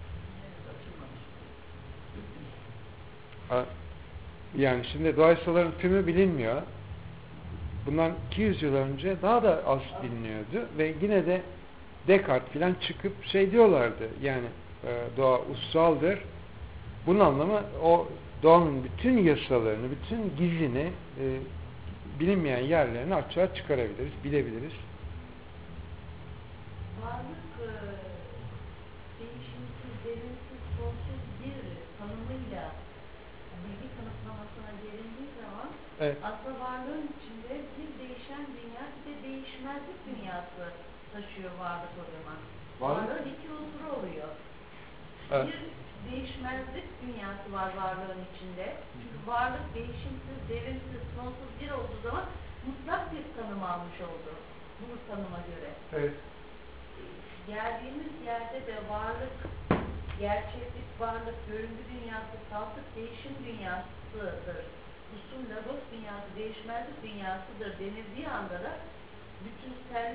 Yani şimdi doğa yasalarının tümü bilinmiyor. Bundan iki yüz yıl önce daha da az biliniyordu ve yine de Descartes filan çıkıp şey diyorlardı. Yani e, doğa ussaldır. Bunun anlamı o doğanın bütün yasalarını, bütün gizini, e, bilinmeyen yerlerini açığa çıkarabiliriz, bilebiliriz. Varlık e, değişimsiz, derinsiz, sonsuz bir tanımıyla bilgi kanıtlamasına gelindiği zaman Evet. aslında varlığın içinde bir değişen dünya, bir de değişmezlik dünyası taşıyor varlık o zaman. Varlık- Varlığın iki unsuru oluyor. Evet. Bir değişmezlik dünyası var varlığın içinde. Çünkü varlık değişimsiz, derinsiz, sonsuz bir olduğu zaman mutlak bir tanım almış oldu. Bu tanıma göre. Evet. Geldiğimiz yerde de varlık, gerçeklik varlık, görüntü dünyası, saflık değişim dünyasıdır. Usul, logos dünyası, değişmezlik dünyasıdır denildiği anda da bütünsel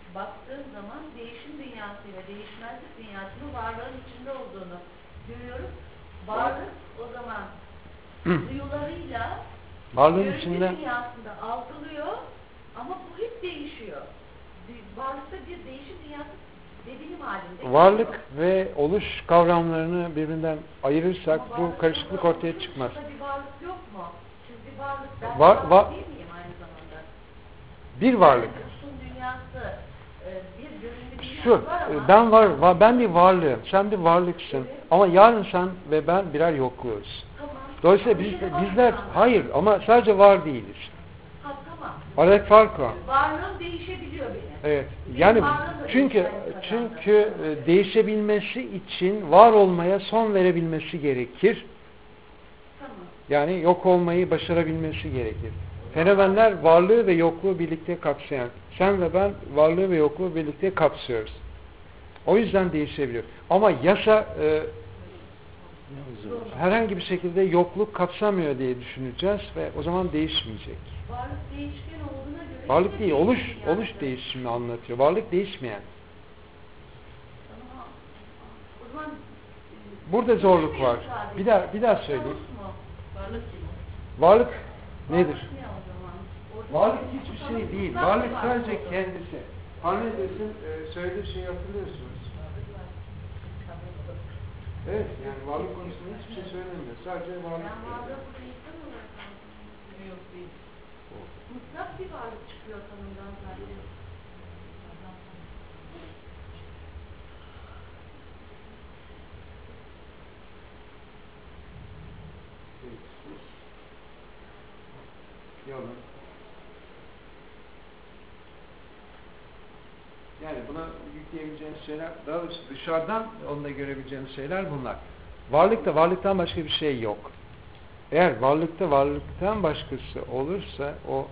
baktığım zaman değişim dünyasıyla değişmezlik dünyasının varlığın içinde olduğunu görüyorum. Varlık o zaman duyularıyla Varlığın görüntü içinde dünyasında algılıyor ama bu hep değişiyor. Dü- Varlıkta bir değişim dünyası devinim halinde. varlık geliyor. ve oluş kavramlarını birbirinden ayırırsak Ama bu varlıkta karışıklık da ortaya oluşun çıkmaz. dışında bir varlık yok mu? Çünkü bir varlık ben Var- varlık var- değil miyim aynı zamanda? Bir varlık. Yani usun dünyası e, bir görüntü dünyası Şu, var ama ben var, var, ben bir varlığım, sen bir varlıksın. Ama yarın sen ve ben birer yokluğuz. tamam. Dolayısıyla biz, Bir de var bizler, şu anda. hayır ama sadece var değiliz. Ha, tamam. Aradaki fark o. Varlığım değişebiliyor benim. Evet. Benim Yani varlığım da çünkü değişen çünkü e, değişebilmesi için var olmaya son verebilmesi gerekir. Tamam. Yani yok olmayı başarabilmesi gerekir. Fenomenler varlığı ve yokluğu birlikte kapsayan. Sen ve ben varlığı ve yokluğu birlikte kapsıyoruz. O yüzden değişebiliyor. Ama yasa e, herhangi bir şekilde yokluk kapsamıyor diye düşüneceğiz ve o zaman değişmeyecek. Varlık değişken olduğuna göre Varlık işte değil, oluş değişim yani. oluş değişimini anlatıyor. Varlık değişmeyen. Tamam. O zaman e, Burada zorluk değişmiyor var. sadece. Bir daha bir daha söyleyeyim. Yavuz mu? Varlık kim? Varlık nedir? Varlık ne o zaman? Orada Varlık bir- hiçbir Tamam, şey değil. mutlak Varlık bir sadece oldu. kendisi. Parmenides'in e, söylediği şeyi hatırlıyorsunuz. Evet, yani varlık konusunda hiçbir şey söylemiyor. Sadece varlık. Ben varlığı burada insan olarak algılıyorum. Yok değil. Mutlak bir varlık çıkıyor tanımdan zaten. Yalın. Yani buna yükleyebileceğiniz şeyler, daha doğrusu dışarıdan onda görebileceğiniz şeyler bunlar. Varlıkta varlıktan başka bir şey yok. Eğer varlıkta varlıktan başkası olursa o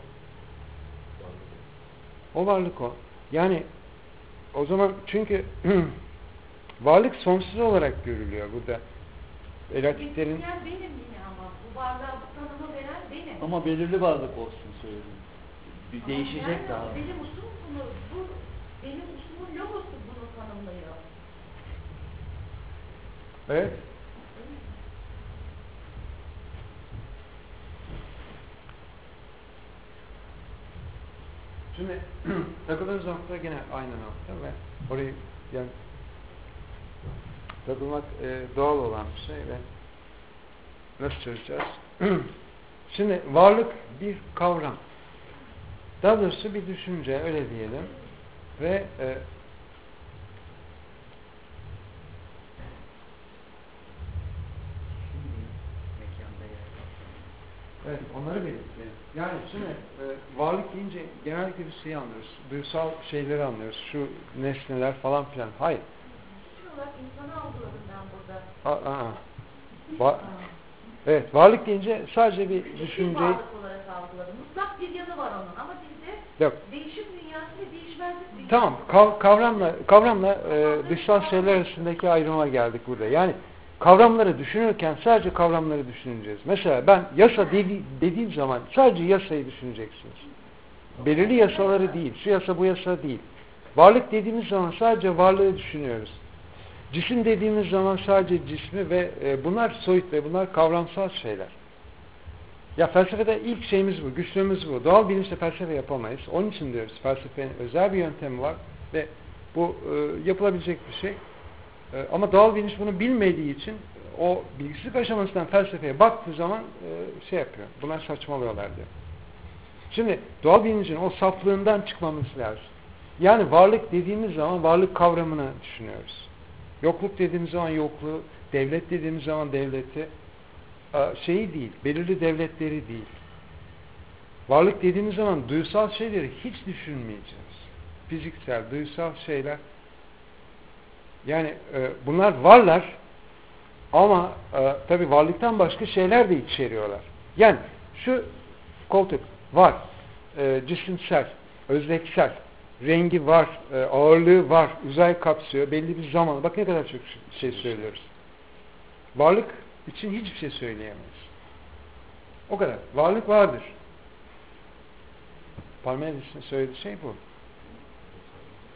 o varlık o. Yani o zaman çünkü varlık sonsuz olarak görülüyor burada. Relatiflerin Besleyen benim yine ama. Bu varlığa bu tanımı veren benim. Ama belirli varlık olsun söyledim. Bir Ama değişecek nerede? daha. Benim usum bunu, bu benim usumun logosu bunu tanımlıyor. evet. Şimdi takıldığımız nokta yine aynı nokta ve orayı yani takılmak e, doğal olan bir şey ve nasıl çözeceğiz? Şimdi varlık bir kavram. Daha doğrusu bir düşünce öyle diyelim ve e, Mekanda yer kapsamı. evet onları belirtelim. Yani şimdi e, varlık deyince genellikle bir şey anlıyoruz. Duysal şeyleri anlıyoruz. Şu nesneler falan filan. Hayır. Bütün olarak insanı algıladım ben burada. Aa, aa. Va- evet, varlık deyince sadece bir Bir düşünceyi... varlık olarak algıladım. Mutlak bir yanı var onun ama bizde Yok. değişim dünyası ve değişmezlik dünyası. Tamam, kav- kavramla kavramla e, dışsal şeyler arasındaki ayrıma geldik burada. Yani kavramları düşünürken sadece kavramları düşüneceğiz. Mesela ben yasa dedi, dediğim zaman sadece yasayı düşüneceksiniz. Belirli yasaları değil, şu yasa bu yasa değil. Varlık dediğimiz zaman sadece varlığı düşünüyoruz. Cisim dediğimiz zaman sadece cismi ve e, bunlar soyut ve bunlar kavramsal şeyler. Ya felsefede ilk şeyimiz bu, güçlüğümüz bu. Doğal bilimse felsefe yapamayız. Onun için diyoruz felsefenin özel bir yöntemi var ve bu e, yapılabilecek bir şey. E, ama doğal bilinç bunu bilmediği için o bilgisizlik aşamasından felsefeye baktığı zaman e, şey yapıyor. Bunlar saçmalıyorlar diyor. Şimdi doğal bilincin o saflığından çıkmamız lazım. Yani varlık dediğimiz zaman varlık kavramını düşünüyoruz. Yokluk dediğimiz zaman yokluğu, devlet dediğimiz zaman devleti, şeyi değil, belirli devletleri değil. Varlık dediğimiz zaman duysal şeyleri hiç düşünmeyeceğiz. Fiziksel, duysal şeyler. Yani e, bunlar varlar ama e, tabii varlıktan başka şeyler de içeriyorlar. Yani şu koltuk var, e, cisimsel, özdeksel, rengi var, e, ağırlığı var, uzay kapsıyor, belli bir zaman. Bak ne kadar çok şey söylüyoruz. Varlık için hiçbir şey söyleyemeyiz. O kadar. Varlık vardır. Parmenides'in söylediği şey bu.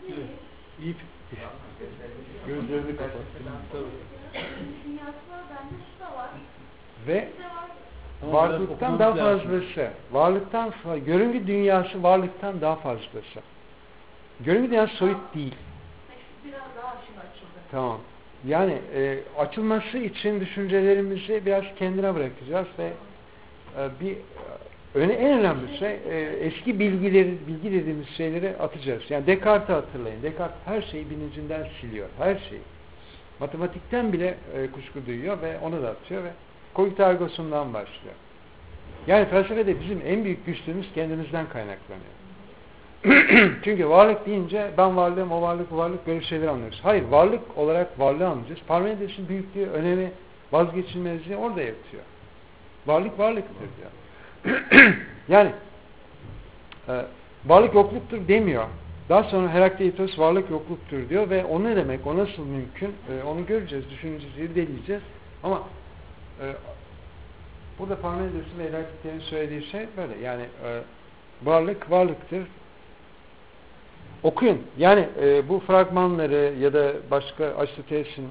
Evet. İyi. Gözlerini kapat. Tabii. Dünyası var, bende su da var. Ve Bir de var. Ama varlıktan biraz daha okumamız lazım. fazlası. Varlıktan fa- görüngü dünyası varlıktan daha fazlası. Görüngü dünyası soyut değil. Biraz daha aşın açıldı. Tamam. Yani e, açılması için düşüncelerimizi biraz kendine bırakacağız ve e, bir öne, en önemli şey e, eski bilgileri, bilgi dediğimiz şeyleri atacağız. Yani Descartes'i hatırlayın. Descartes her şeyi bilincinden siliyor. Her şeyi. Matematikten bile e, kuşku duyuyor ve onu da atıyor ve cogito ergo sum'dan başlıyor. Yani felsefede bizim en büyük güçlüğümüz kendimizden kaynaklanıyor. Çünkü varlık deyince ben varlığım, o varlık, bu varlık böyle şeyler anlıyoruz. Hayır, varlık olarak varlığı anlayacağız. Parmenides'in büyüklüğü, önemi, vazgeçilmezliği orada yatıyor. Varlık varlıktır diyor. Yani e, varlık yokluktur demiyor. Daha sonra Herakleitos varlık yokluktur diyor ve o ne demek, o nasıl mümkün e, onu göreceğiz, düşüneceğiz, irdeleyeceğiz. Ama e, burada Parmenides'in ve Herakleitos'un söylediği şey böyle. Yani e, varlık varlıktır. Okuyun. Yani e, bu fragmanları ya da başka Aristoteles'in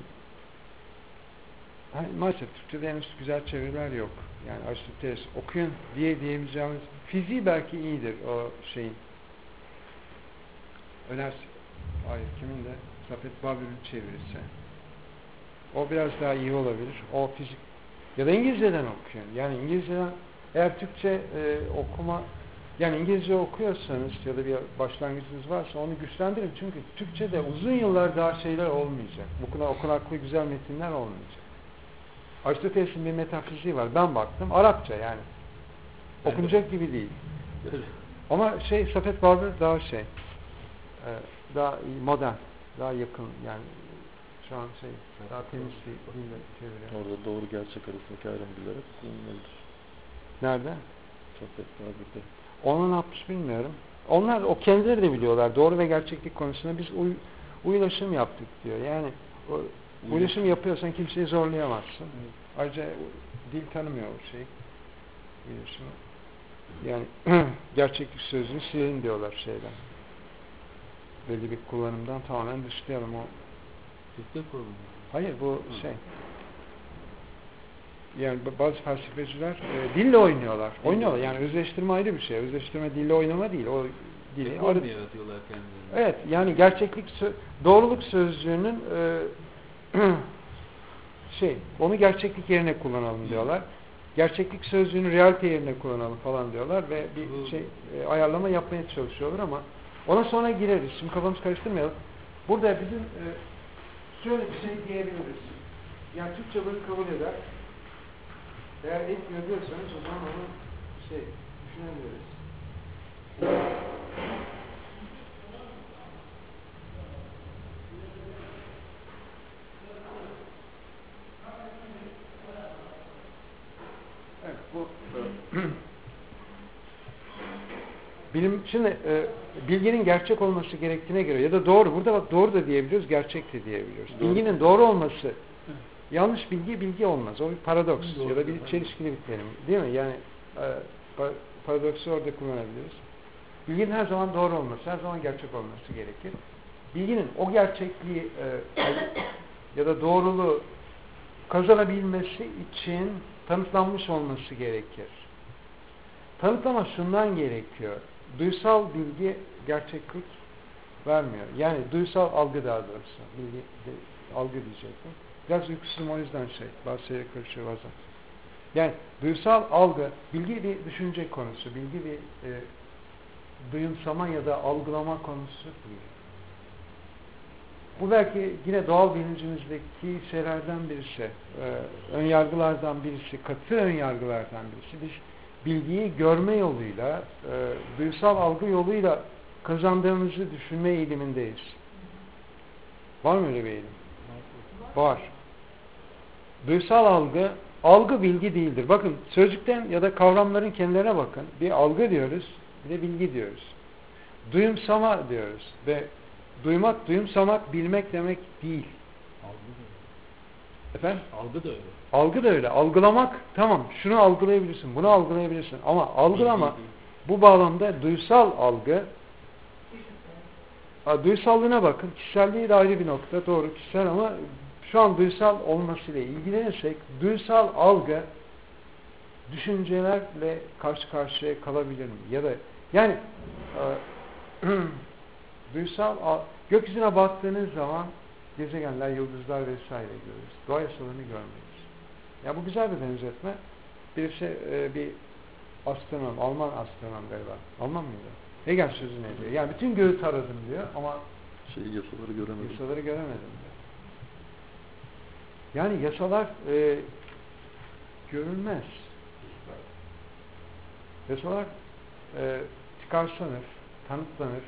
hani maalesef Türkçe'de henüz güzel çeviriler yok. Yani Aristoteles okuyun diye diyebileceğimiz fiziği belki iyidir o şeyin. Öner hayır kimin de Safet Babür'ün çevirisi. O biraz daha iyi olabilir. O fizik ya da İngilizceden okuyun. Yani İngilizceden eğer Türkçe e, okuma yani İngilizce okuyorsanız ya da bir başlangıcınız varsa onu güçlendirin. Çünkü Türkçe'de uzun yıllar daha şeyler olmayacak. Bu kadar okunaklı güzel metinler olmayacak. Aristoteles'in bir metafiziği var. Ben baktım. Arapça yani. Okunacak gibi değil. Ama şey Safet Babür daha şey daha modern, daha yakın yani şu an şey daha temiz bir dille çeviriyor. Orada doğru gerçek arasındaki ayrım bilerek kullanılabilir. Nerede? Safet Babür'de. Onu ne yapmış bilmiyorum. Onlar o kendileri de biliyorlar. Doğru ve gerçeklik konusunda biz uy, uyulaşım yaptık diyor. Yani o, uyulaşım yapıyorsan kimseyi zorlayamazsın. Evet. Ayrıca dil tanımıyor o şey. Uyulaşımı. Yani gerçeklik sözünü silelim diyorlar şeyden. Belli bir kullanımdan tamamen dışlayalım o. Türkçe problemi. Hayır bu şey. Yani bazı felsefeciler e, dille oynuyorlar. Oynuyorlar. Yani özleştirme ayrı bir şey. Özleştirme dille oynama değil. O dili Ekol mi yaratıyorlar kendilerini? Evet. Yani gerçeklik doğruluk sözcüğünün e, şey onu gerçeklik yerine kullanalım diyorlar. Gerçeklik sözcüğünü realite yerine kullanalım falan diyorlar ve bir şey e, ayarlama yapmaya çalışıyorlar ama ona sonra gireriz. Şimdi kafamızı karıştırmayalım. Burada bizim e, şöyle bir şey diyebiliriz. Yani Türkçe bunu kabul eder. Eğer etmiyor diyorsanız o zaman onu şey düşünebiliriz. Evet bu bilim şimdi e, bilginin gerçek olması gerektiğine göre ya da doğru burada bak doğru da diyebiliyoruz, gerçek de diyebiliyoruz. Doğru. Bilginin doğru olması yanlış bilgi bilgi olmaz. O bir paradoks doğru, ya da bir çelişkili bir terim. Değil mi? Yani e, paradoksu orada kullanabiliriz. Bilginin her zaman doğru olması, her zaman gerçek olması gerekir. Bilginin o gerçekliği e, ya da doğruluğu kazanabilmesi için tanıtlanmış olması gerekir. Tanıtlama şundan gerekiyor. Duysal bilgi gerçeklik vermiyor. Yani duysal algı daha doğrusu. Bilgi, de, algı diyecektim. Biraz uykusuzum o yüzden şey. Bazı şeyler karışıyor bazen. Yani duysal algı, bilgi bir düşünce konusu. Bilgi bir e, duyumsama ya da algılama konusu değil. Bu belki yine doğal bilincimizdeki şeylerden birisi. E, önyargılardan birisi, katı önyargılardan birisi. Biz bilgiyi görme yoluyla, e, duysal algı yoluyla kazandığımızı düşünme eğilimindeyiz. Var mı öyle bir eğilim? Var. Duysal algı, algı bilgi değildir. Bakın sözcükten ya da kavramların kendilerine bakın. Bir algı diyoruz, bir de bilgi diyoruz. Duyumsama diyoruz ve duymak, duyumsamak, bilmek demek değil. Algı da öyle. Efendim? Algı da öyle. Algı da öyle. Algılamak, tamam şunu algılayabilirsin, bunu algılayabilirsin ama algılama bu bağlamda duysal algı a, duysallığına bakın. Kişiselliği de ayrı bir nokta. Doğru kişisel ama şu an duysal olmasıyla ilgilenirsek duysal algı düşüncelerle karşı karşıya kalabilir mi? Ya da yani e, duysal al, gökyüzüne baktığınız zaman gezegenler, yıldızlar vesaire görürüz. Doğa yasalarını görmeyiz. Ya bu güzel bir benzetme. Bir şey e, bir astronom, Alman astronom galiba. Alman mıydı? Hegel sözünü ediyor. Yani bütün göğü taradım diyor ama şey yasaları göremedim. Yasaları göremedim diyor. Yani yasalar e, görülmez. Yasalar e, çıkarsanır, tanıtlanır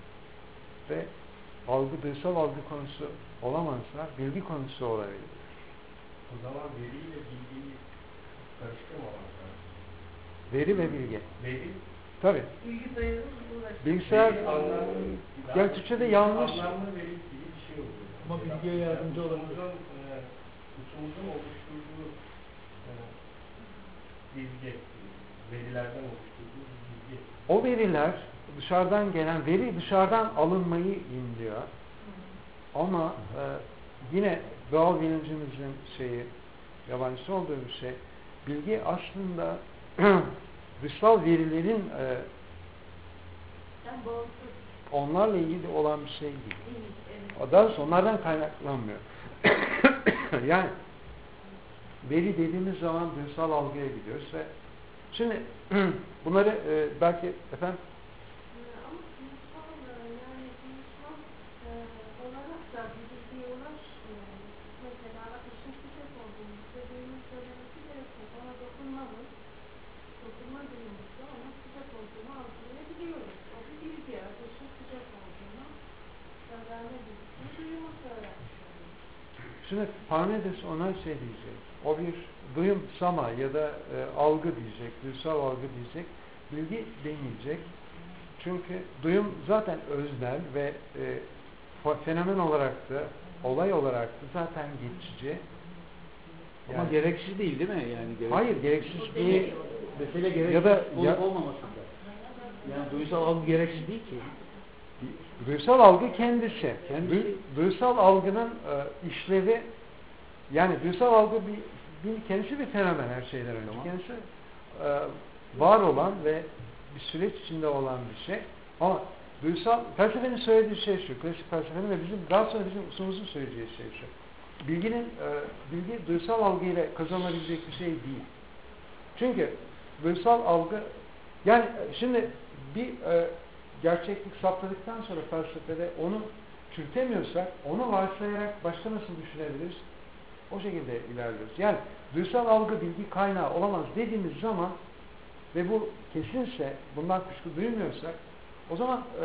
ve algı, duysal algı konusu olamazsa bilgi konusu olabilir. O zaman veriyle bilgiyi karıştırmamak lazım. Veri ve bilgi. Veri, Tabii. Bilgi dayalı uğraşıyor. Bilgisayar, veri anlamlı, yani Türkçe'de yanlış. anlamlı veri gibi bir şey oluyor. Ama bilgiye yardımcı olabilir. Uçumuzun, e, uçumuzun oluşturduğu e, bilgi, verilerden oluşturduğu bir bilgi. O veriler dışarıdan gelen veri dışarıdan alınmayı imliyor. Ama e, yine doğal bilincimizin şeyi, yabancısı olduğu bir şey, bilgi aslında dışsal verilerin e, Yani bağımsız onlarla ilgili olan bir şey değil. değil. Evet. Daha sonra onlardan kaynaklanmıyor. Yani veri dediğimiz zaman duysal algıya gidiyoruz ve şimdi bunları e, belki efendim Ama duygusal yani duygusal olarak da bilgiye ulaşmıyor. Mesela ateşin sıcak olduğunu istediğini söylemesi gerekiyor. Ona dokunmalı. Dokunma duyumuzda ona sıcak olduğunu algılayabiliyoruz. O bir bilgi. Ateşin sıcak olduğunu verme bilgisini duyumu söylemiş oluyor. şimdi Parmenides ona şey diyecek. O bir duyum sama ya da e, algı diyecek, duysal algı diyecek. Bilgi demeyecek. Çünkü duyum zaten öznel ve e, fenomen olarak da, olay olarak da zaten geçici. Ama Yani- gereksiz değil değil mi? Yani gereksiz. Hayır, gereksiz değil. Mesele gereksiz Ya da- olup ya- olmamasında. Yani duysal algı gereksiz değil ki. Duysal algı kendisi. Kendisi. Du- duysal algının e, işlevi, yani duysal algı bir, bir kendisi bir fenomen her şeyden önce. Tamam. Kendisi e, var olan ve bir süreç içinde olan bir şey. Ama duysal, felsefenin söylediği şey şu, klasik felsefenin ve bizim daha sonra bizim usulümüzün söyleyeceği şey şu. Bilginin, e, bilgi duysal algıyla kazanılabilecek bir şey değil. Çünkü duysal algı, yani şimdi bir e, gerçeklik saptadıktan sonra felsefede onu çürütemiyorsak, onu varsayarak başka nasıl düşünebiliriz? O şekilde ilerliyoruz. Yani duysal algı bilgi kaynağı olamaz dediğimiz zaman ve bu kesinse, bundan kuşku duymuyorsak, o zaman e,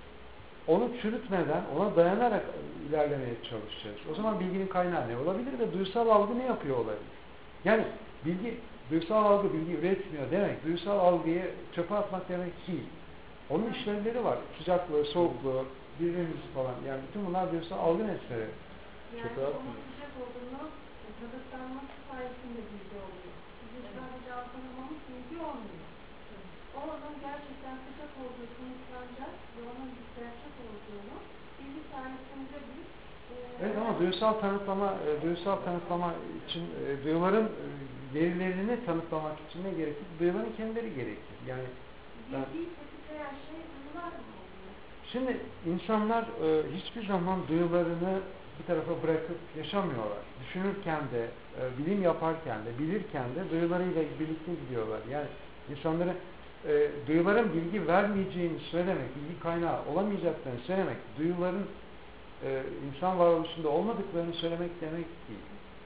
onu çürütmeden, ona dayanarak ilerlemeye çalışacağız. O zaman bilginin kaynağı ne olabilir ve duysal algı ne yapıyor olabilir? Yani bilgi, duysal algı bilgi üretmiyor demek, duysal algıyı çöpe atmak demek değil. Onun işlevleri var. Sıcaklığı, soğukluğu, birbirimiz falan. Yani bütün bunlar duysal algı nesneleri. Yani Çok onun rahatmıyor. sıcak olduğunu kanıtlanması sayesinde bilgi oluyor. Bizim sadece algılamamız bilgi olmuyor. O onun gerçekten sıcak olduğu kanıtlanacak ve onun bir gerçek olduğunu bilgi sayesinde bir e, Evet ama duysal tanıtlama, e, duysal tanıtlama için e, duyuların e, verilerini tanıtlamak için ne gerekir? Duyuların kendileri gerekir. Yani ben, bilgiyi tetikleyen şey duyular mı oluyor? şimdi insanlar e, hiçbir zaman duyularını bir tarafa bırakıp yaşamıyorlar. Düşünürken de, e, bilim yaparken de, bilirken de duyularıyla birlikte gidiyorlar. Yani insanları e, duyuların bilgi vermeyeceğini söylemek, bilgi kaynağı olamayacaklarını söylemek, duyuların e, insan varoluşunda olmadıklarını söylemek demek değil.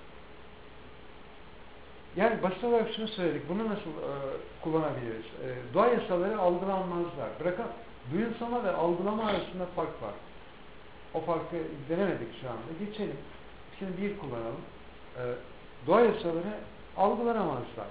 Yani basit olarak şunu söyledik, bunu nasıl e, kullanabiliriz? E, doğa yasaları algılanmazlar. Bırakın, duyumsama ve algılama arasında fark var. O farkı izlenemedik şu anda. Geçelim. Şimdi bir kullanalım. E, doğa yasaları algılanamazlar.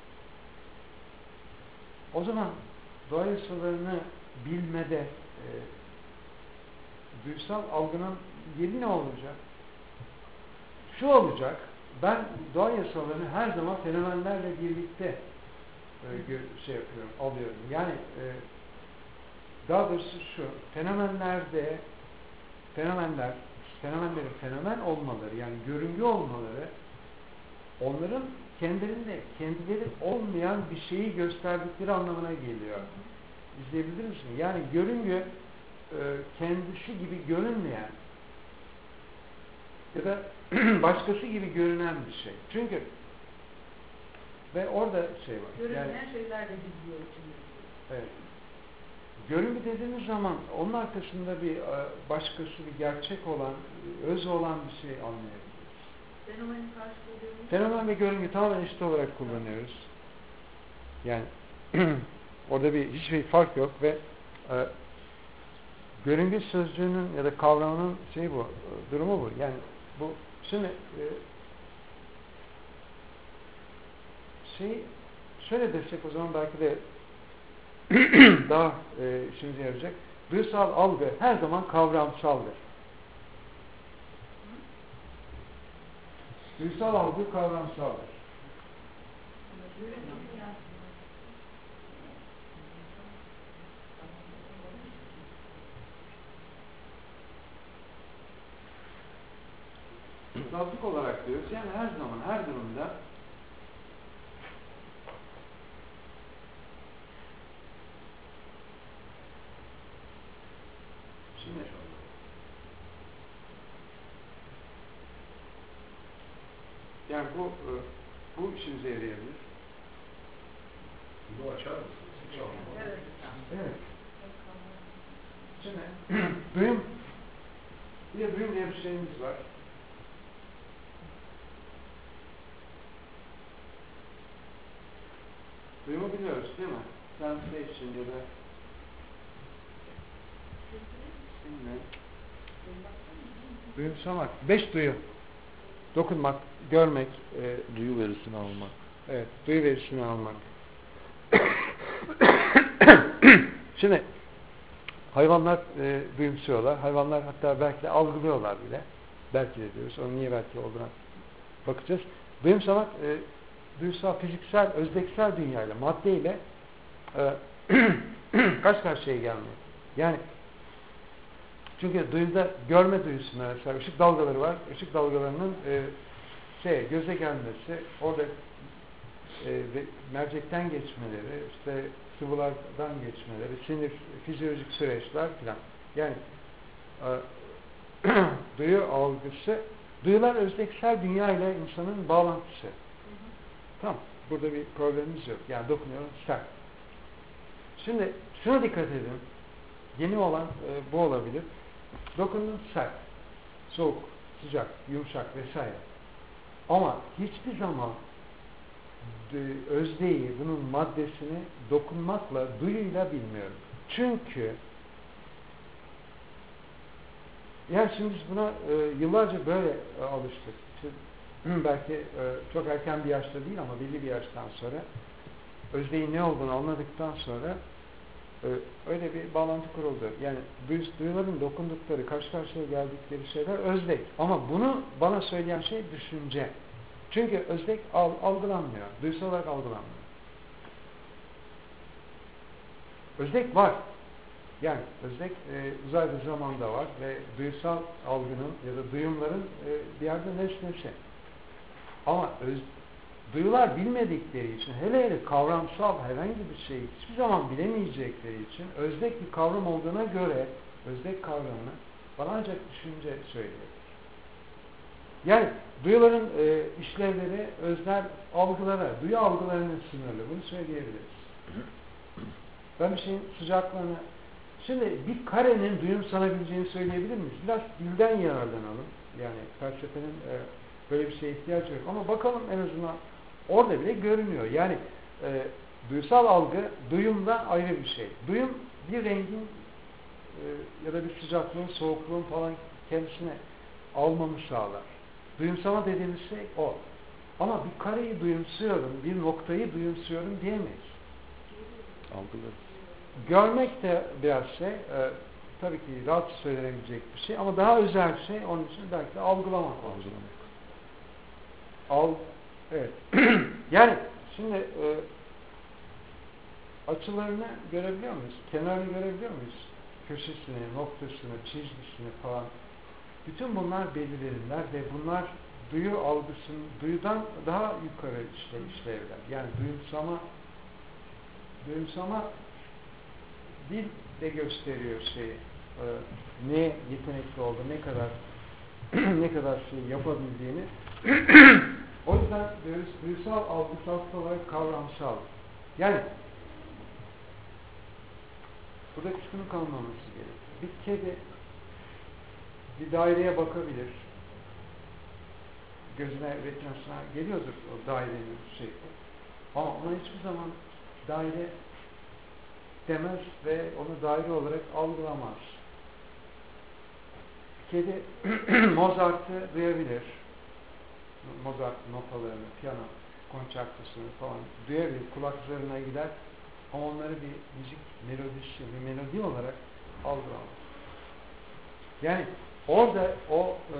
O zaman doğa yasalarını bilmede e, duysal algının yeri ne olacak? Şu olacak, ben doğa yasalarını her zaman fenomenlerle birlikte e, şey yapıyorum, alıyorum. Yani e, daha doğrusu şu, fenomenlerde fenomenler, fenomenlerin fenomen olmaları, yani görüngü olmaları, onların kendilerinde kendileri olmayan bir şeyi gösterdikleri anlamına geliyor. İzleyebildiniz mi? Yani görüngü e, kendisi gibi görünmeyen ya da başkası gibi görünen bir şey. Çünkü ve orada şey var. Görünmeyen Yani, şeyler de gizliyor içinde. evet. Görüngü dediğimiz zaman onun arkasında bir başkası, bir gerçek olan, öz olan bir şey anlayabiliriz. Fenomeni karşılıyor. Fenomen ve görüngü tamamen eşit olarak kullanıyoruz. Yani orada bir hiçbir fark yok ve e, görüngü sözcüğünün ya da kavramının şey bu, e, durumu bu. Yani bu şimdi e, şey şöyle desek o zaman belki de daha e, işimize yarayacak. Duyusal algı her zaman kavramsaldır. Duyusal algı kavramsaldır. Lafzık olarak diyoruz. Yani her zaman, her durumda şimdi yani bu e, bu işimize yarayabilir. Bunu açar mısınız? Hiç anlamadım. Evet. Evet. Şimdi duyum bir de duyum diye bir şeyimiz var. Duyumu biliyoruz değil mi? Sensation ya da şimdi duyumsamak. Beş duyu. Dokunmak, görmek, e, Duyu verisini almak. evet, duyu verisini almak. Şimdi hayvanlar e, duyumsuyorlar. Hayvanlar hatta belki de algılıyorlar bile. Belki de diyoruz. Onun niye belki olduğuna bakacağız. Duyumsamak e, duysal, fiziksel, özdeksel dünyayla, maddeyle e, kaç karşıya gelmiyor. Yani çünkü duyuda görme duyusunda mesela ışık dalgaları var. Işık dalgalarının e, şey göze gelmesi, orada e, mercekten geçmeleri, işte sıvılardan geçmeleri, sinir, fizyolojik süreçler filan. Yani e, duyu algısı, duyular özdeksel dünya ile insanın bağlantısı. Tamam. Burada bir problemimiz yok. Yani dokunuyorum, sert. Şimdi şuna dikkat edin. Yeni olan e, bu olabilir. Dokundun sert, soğuk, sıcak, yumuşak vesaire. Ama hiçbir zaman özdeği, bunun maddesini dokunmakla, duyuyla bilmiyorum. Çünkü yani şimdi biz buna e, yıllarca böyle e, alıştık. Şimdi, belki e, çok erken bir yaşta değil ama belli bir yaştan sonra özdeğin ne olduğunu anladıktan sonra e, öyle bir bağlantı kuruldu. Yani duy, duyuların dokundukları, karşı karşıya geldikleri şeyler özdek. Ama bunu bana söyleyen şey düşünce. Çünkü özdek al, algılanmıyor. Duysal olarak algılanmıyor. Özdek var. Yani özdek e, uzay ve zamanda var ve duysal algının ya da duyumların e, bir yerde nesnesi. Ama öz, duyular bilmedikleri için, hele hele kavramsal herhangi bir şeyi hiçbir zaman bilemeyecekleri için özdek bir kavram olduğuna göre özdek kavramını bana ancak düşünce söyleyebilir. Yani duyuların e, işlevleri öznel algılara, duyu algılarının sınırlı. Bunu söyleyebiliriz. Ben bir şeyin sıcaklığını... Şimdi bir karenin duyumsanabileceğini söyleyebilir miyiz? Biraz dilden yararlanalım. Yani felsefenin e, böyle bir şeye ihtiyacı yok. Ama bakalım en azından orada bile görünüyor. Yani e, duysal algı duyumdan ayrı bir şey. Duyum bir rengin e, ya da bir sıcaklığın, soğukluğun falan kendisine almamı sağlar. Duyumsama dediğimiz şey o. Ama bir kareyi duyumsuyorum, bir noktayı duyumsuyorum diyemeyiz. Algılarız. Görmek de biraz şey, e, tabii ki rahat söylenebilecek bir şey ama daha özel bir şey, onun için belki de algılamak olacak. Al, evet. Yani şimdi e, açılarını görebiliyor muyuz? Kenarını görebiliyor muyuz? Köşesini, noktasını, çizgisini falan. Bütün bunlar belirlenirler ve bunlar duyu algısının, duyudan daha yukarı işte işlevler. Yani duyumsama duyumsama dil de gösteriyor şeyi. E, ne yetenekli oldu, ne kadar ne kadar şey yapabildiğini. O yüzden duysal algısal olarak kavramsal. Yani burada şunu kalmaması gerekiyor. Bir kedi bir daireye bakabilir. Gözüne, retinosuna geliyordur o dairenin şekli. Ama ona hiçbir zaman daire demez ve onu daire olarak algılamaz. Kedi Mozart'ı duyabilir. Mozart'ın notalarını, piyano konçertosunu falan duyabilir. Kulaklarına gider. Ama onları bir müzik melodisi, bir melodi olarak algılamaz. Yani orada o e,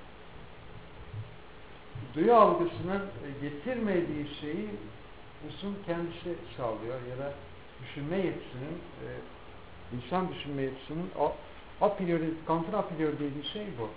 duyu algısının getirmediği şeyi usun kendisi sağlıyor ya da düşünme yetisinin e, insan düşünme yetisinin a, a priori, Kant'ın a priori dediği şey bu.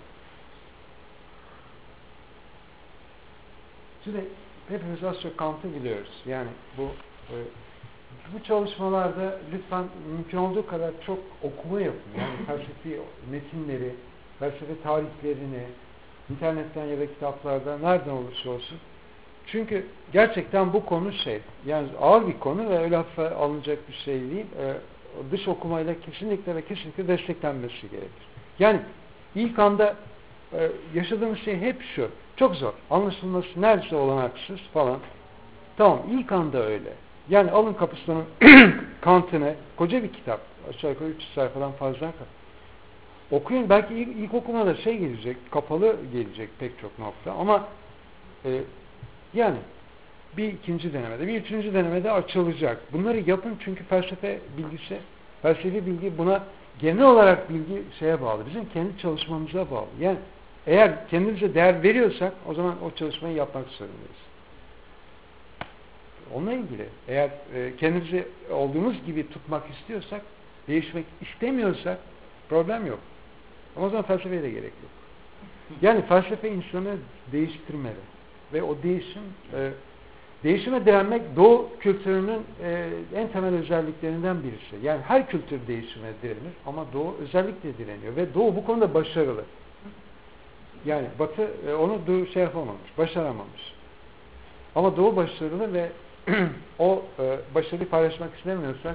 Şimdi hepimiz az çok Kant'ı biliyoruz. Yani bu e, bu çalışmalarda lütfen mümkün olduğu kadar çok okuma yapın. Yani felsefi metinleri, felsefe tarihlerini internetten ya da kitaplardan nereden olursa olsun. Çünkü gerçekten bu konu şey, yani ağır bir konu ve öyle hafife alınacak bir şey değil. Ee, dış okumayla kesinlikle ve kesinlikle desteklenmesi gerekir. Yani ilk anda e, yaşadığımız şey hep şu. Çok zor. Anlaşılması neredeyse olanaksız falan. Tamam, ilk anda öyle. Yani alın Kapısı'nın Kant'ını, koca bir kitap. Aşağı yukarı üç yüz sayfadan fazla. Okuyun, belki ilk, ilk okumada şey gelecek, kapalı gelecek pek çok nokta ama e, yani bir ikinci denemede, bir üçüncü denemede açılacak. Bunları yapın çünkü felsefe bilgisi, felsefi bilgi buna genel olarak bilgi şeye bağlı. Bizim kendi çalışmamıza bağlı. Yani eğer kendimize değer veriyorsak o zaman o çalışmayı yapmak zorundayız. Onunla ilgili eğer e, kendimizi olduğumuz gibi tutmak istiyorsak, değişmek istemiyorsak problem yok. Ama o zaman felsefeye de gerek yok. Yani felsefe insanı değiştirmeli. Ve o değişim, e, değişime direnmek Doğu kültürünün e, en temel özelliklerinden birisi. Yani her kültür değişime direnir ama Doğu özellikle direniyor. Ve Doğu bu konuda başarılı. Yani Batı e, onu şey yapamamış, başaramamış. Ama Doğu başarılı ve o e, başarıyı paylaşmak istemiyorsak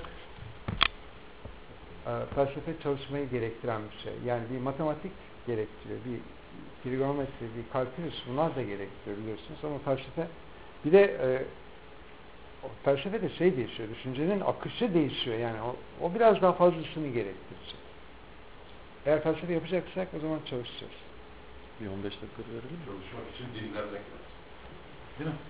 e, felsefe çalışmayı gerektiren bir şey. Yani bir matematik gerektiriyor, bir trigonometri, bir kalkülüs bunlar da gerektiriyor biliyorsunuz ama felsefe bir de e, felsefe de şey değişiyor, düşüncenin akışı değişiyor yani o, o biraz daha fazlasını gerektirecek. Eğer felsefe yapacaksak o zaman çalışacağız. Bir on beş dakika verelim mi? Çalışmak için dinlenmek lazım. Değil mi?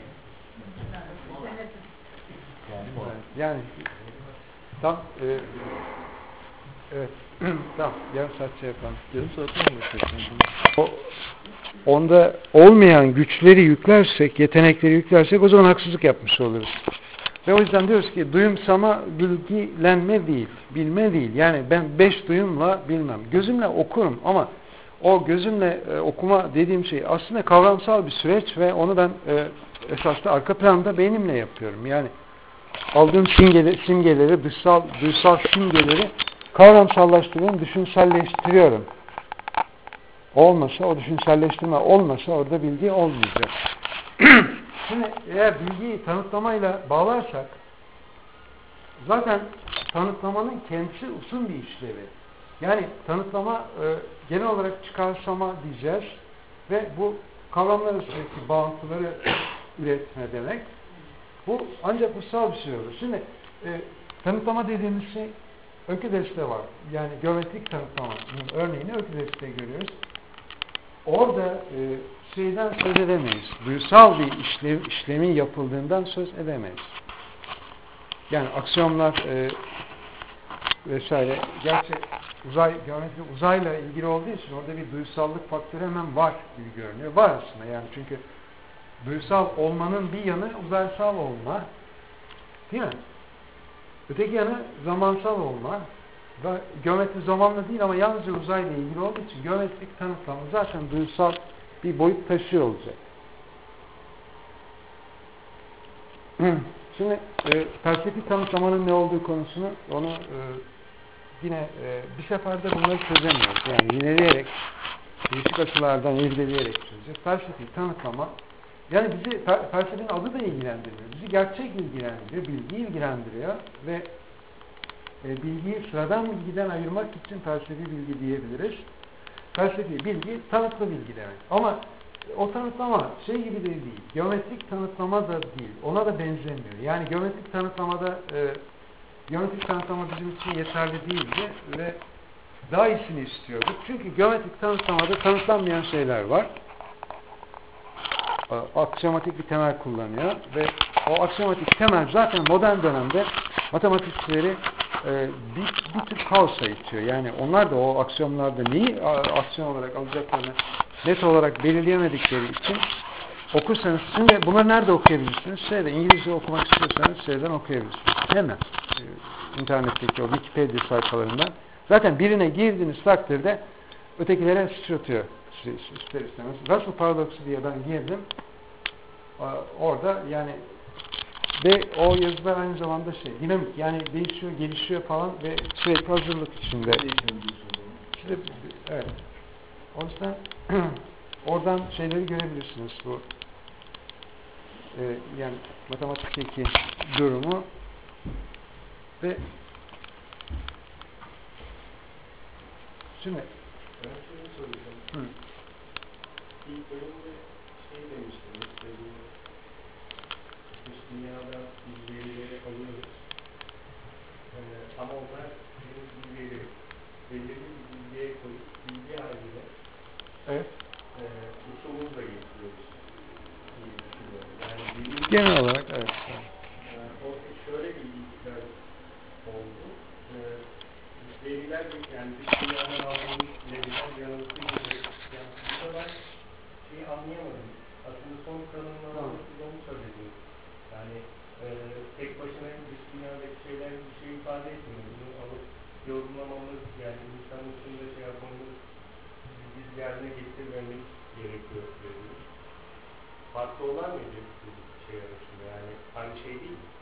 Yani, yani tam e, evet tamam yarım saat şey yapalım. Yarım saat mi o, onda olmayan güçleri yüklersek, yetenekleri yüklersek o zaman haksızlık yapmış oluruz. Ve o yüzden diyoruz ki duyumsama bilgilenme değil, bilme değil. Yani ben beş duyumla bilmem. Gözümle okurum ama o gözümle e, okuma dediğim şey aslında kavramsal bir süreç ve onu ben e, esasında arka planda beynimle yapıyorum. Yani aldığım simgeleri, simgeleri dışsal, duysal simgeleri kavramsallaştırıyorum, düşünselleştiriyorum. Olmasa, o düşünselleştirme olmasa orada bilgi olmayacak. Şimdi eğer bilgiyi tanıtlamayla bağlarsak zaten tanıtlamanın kendisi uzun bir işlevi. Yani tanıtlama e, genel olarak çıkarsama diyeceğiz ve bu kavramlar arasındaki bağıntıları üretme demek. Bu ancak ussal bir şey olur. Şimdi e, tanıtlama dediğimiz şey Öküdes'te var. Yani geometrik tanıtlamanın örneğini Öküdes'te görüyoruz. Orada e, şeyden söz edemeyiz. Duysal bir işlev, işlemin yapıldığından söz edemeyiz. Yani aksiyonlar e, vesaire. Gerçi uzay, geometri uzayla ilgili olduğu için orada bir duysallık faktörü hemen var gibi görünüyor. Var aslında yani çünkü duysal olmanın bir yanı uzaysal olma. Değil mi? Öteki yanı zamansal olma. Ve geometri zamanla değil ama yalnızca uzayla ilgili olduğu için geometrik tanımlama zaten duysal bir boyut taşıyor olacak. Şimdi e, felsefi tanımlamanın ne olduğu konusunu onu e, yine e, bir seferde bunları çözemiyoruz. Yani yineleyerek, değişik açılardan irdeleyerek çözeceğiz. Felsefi tanımlama, yani bizi fel, felsefenin adı da ilgilendiriyor. Bizi gerçek ilgilendiriyor, bilgi ilgilendiriyor ve e, bilgiyi sıradan bilgiden ayırmak için felsefi bilgi diyebiliriz. Felsefi bilgi tanıtlı bilgi demek. Ama o tanıtlama şey gibi de değil. Geometrik tanıtlama da değil. Ona da benzemiyor. Yani geometrik tanıtlamada e, geometrik tanıtlama bizim için yeterli değildi ve daha iyisini istiyorduk. Çünkü geometrik tanıtlamada tanıtlanmayan şeyler var. Aksiyomatik bir temel kullanıyor ve o aksiyomatik temel zaten modern dönemde matematikçileri e, bir, bir tür kaosa itiyor. Yani onlar da o aksiyomlarda neyi aksiyon olarak alacaklarını net olarak belirleyemedikleri için okursanız, şimdi bunları nerede okuyabilirsiniz? Şeyde, İngilizce okumak istiyorsanız şeyden okuyabilirsiniz. Hemen e, internetteki o Wikipedia sayfalarından. Zaten birine girdiğiniz takdirde ötekilere sıçratıyor ister istemez. Russell paradoksu diye ben girdim. Orada yani ve o yazılar aynı zamanda şey dinamik, yani değişiyor, gelişiyor falan ve sürekli hazırlık içinde. İşte, evet. O yüzden oradan şeyleri görebilirsiniz bu e, yani matematikteki durumu ve şimdi Ben şunu soracağım. Hı. İlk bölümde şey demiştiniz, dediğiniz dış dünyadan biz verileri alıyoruz. Ee, ama onlar henüz bilgileri belirli bir bilgiye koyup bilgi haline evet. e, usulümüzle getiriyoruz diye düşünüyorum. Yani bilgi, Genel olarak evet. e, o şöyle bir bilgiler oldu. E, veriler yani dış dünyadan aldığımız veriler yanıltıcı. Yani bu kadar şeyi anlayamadım. Aslında son kanunlarda siz onu söylediniz. Yani e, tek başına dış dünyadaki şeyler bir şey ifade etmiyor. Bunu alıp yorumlamamız, yani insan üstünde şey yapmamız, biz yerine getirmemiz gerekiyor diyoruz. Farklı olan mıydı bu şey arasında? Yani aynı şey değil mi?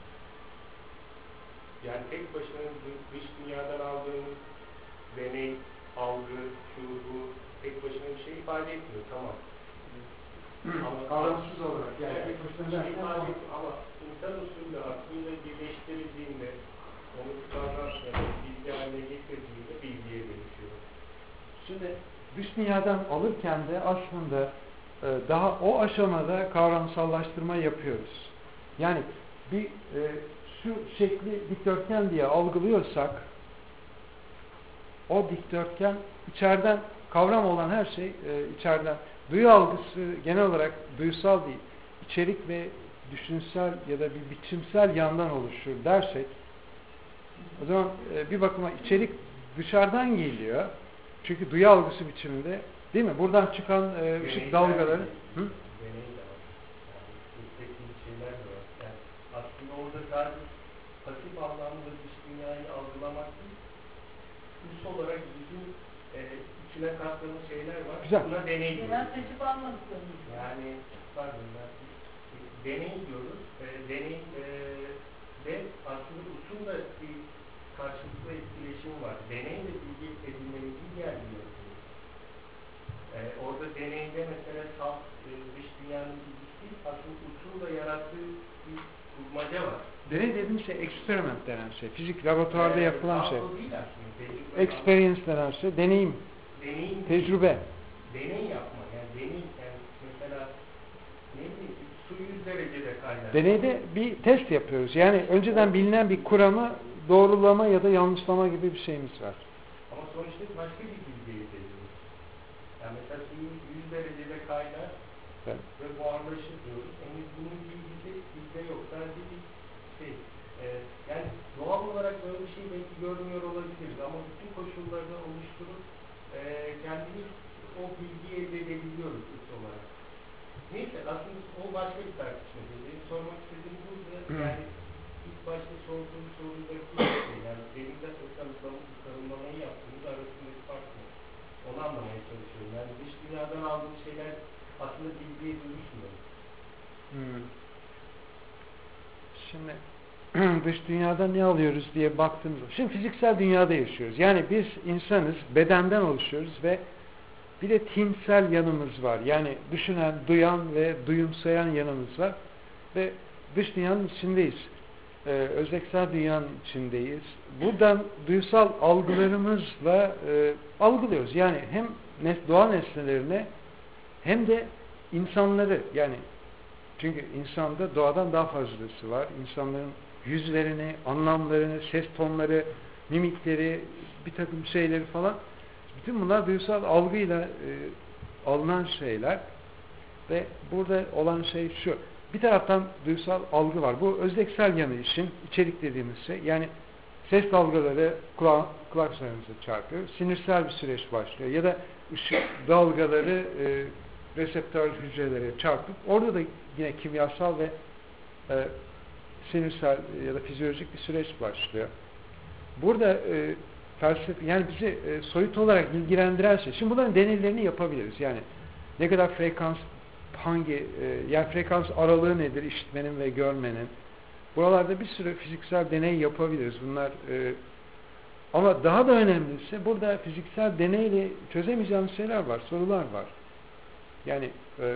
Yani tek başına dış dünyadan aldığımız deney, algı, şu, bu tek başına bir şey ifade etmiyor. Tamam. Ama Kavramsız olarak yani evet, tek başına bir şey derken ifade ama etmiyor. Ama insan usulü aklıyla birleştirildiğinde, onu kavram ya da bilgi haline getirdiğinde bilgiye dönüşüyor. şimdi dış dünyadan alırken de aslında e, daha o aşamada kavramsallaştırma yapıyoruz. Yani bir e, şu şekli dikdörtgen diye algılıyorsak o dikdörtgen içeriden kavram olan her şey e, içeriden. Duyu algısı genel olarak duyusal değil, içerik ve düşünsel ya da bir biçimsel yandan oluşur dersek o zaman e, bir bakıma içerik dışarıdan geliyor. Çünkü duyu algısı biçiminde değil mi? Buradan çıkan e, ışık dalgaları. Hı? Deney de var. Yani üstteki şeyler de var. Yani aslında orada sadece pasif anlamda dış dünyayı algılamak değil, üst olarak bizim e, içine kattığımız şeyler var. Güzel. Buna deney diyoruz. Ben seçip almadıklarını. Yani pardon ben deney diyoruz. E, deney e, ve aslında usulda bir karşılıklı etkileşim var. Deneyle bilgi edinmenin bir diğer bir yöntemi. E, orada deneyde mesela salt e, dış dünyanın bilgisi değil, aslında usulla yarattığı bir bulmaca var. Deney dediğimiz şey experiment denen şey. Fizik laboratuvarda E, yapılan şey. Değil aslında. Tecrübe Experience denen şey. Deneyim. deneyim Tecrübe. Deney yapma. Yani deney yani mesela ne bileyim su yüz derecede kaynar. Deneyde bir test yapıyoruz. Yani önceden bilinen bir kuramı doğrulama ya da yanlışlama gibi bir şeyimiz var. Ama sonuçta başka bir bilgi elde ediyoruz. Yani mesela suyun yüz derecede kaynar Evet. ve buharlaşır diyoruz. Yani bunun bilgisi bizde yok. Sadece bir şey. E, yani doğal olarak böyle bir şey belki görmüyor olabiliriz ama bütün koşullarını oluşturup e, kendimiz o bilgiyi elde edebiliyoruz üst olarak. Neyse aslında o başka bir tartışma. Benim sormak istediğim burada yani ilk başta sorduğum sorudaki şey, yani derinden tanımlamayı yaptığımız arasındaki fark ne? Onu anlamaya çalışıyorum. Yani dış dünyadan aldığım şeyler aslında bilgiye dönüşmüyor. Hmm. Şimdi dış dünyada ne alıyoruz diye baktığımızda, şimdi fiziksel dünyada yaşıyoruz. Yani biz insanız, bedenden oluşuyoruz ve bir de tinsel yanımız var. Yani düşünen, duyan ve duyumsayan yanımız var. Ve dış dünyanın içindeyiz. Ee, özeksel dünyanın içindeyiz. Buradan duysal algılarımızla e, algılıyoruz. Yani hem nes doğa nesnelerini hem de insanları, yani çünkü insanda doğadan daha fazlası var. İnsanların yüzlerini, anlamlarını, ses tonları, mimikleri, bir takım şeyleri falan, bütün bunlar duysal algıyla e, alınan şeyler. Ve burada olan şey şu: bir taraftan duysal algı var. Bu özdeksel yanı işin, içerik dediğimiz şey. Yani ses dalgaları kulak, kulak zarınıza çarpıyor. Sinirsel bir süreç başlıyor. Ya da ışık dalgaları e, reseptör hücrelere çarpıp orada da yine kimyasal ve e, sinirsel ya da fizyolojik bir süreç başlıyor. Burada e, felsefe, yani bizi e, soyut olarak ilgilendiren şey. Şimdi bunların deneylerini yapabiliriz. Yani ne kadar frekans, hangi e, yani frekans aralığı nedir işitmenin ve görmenin. Buralarda bir sürü fiziksel deney yapabiliriz. Bunlar e, ama daha da önemlisi burada fiziksel deneyle çözemeyeceğimiz şeyler var, sorular var. Yani e,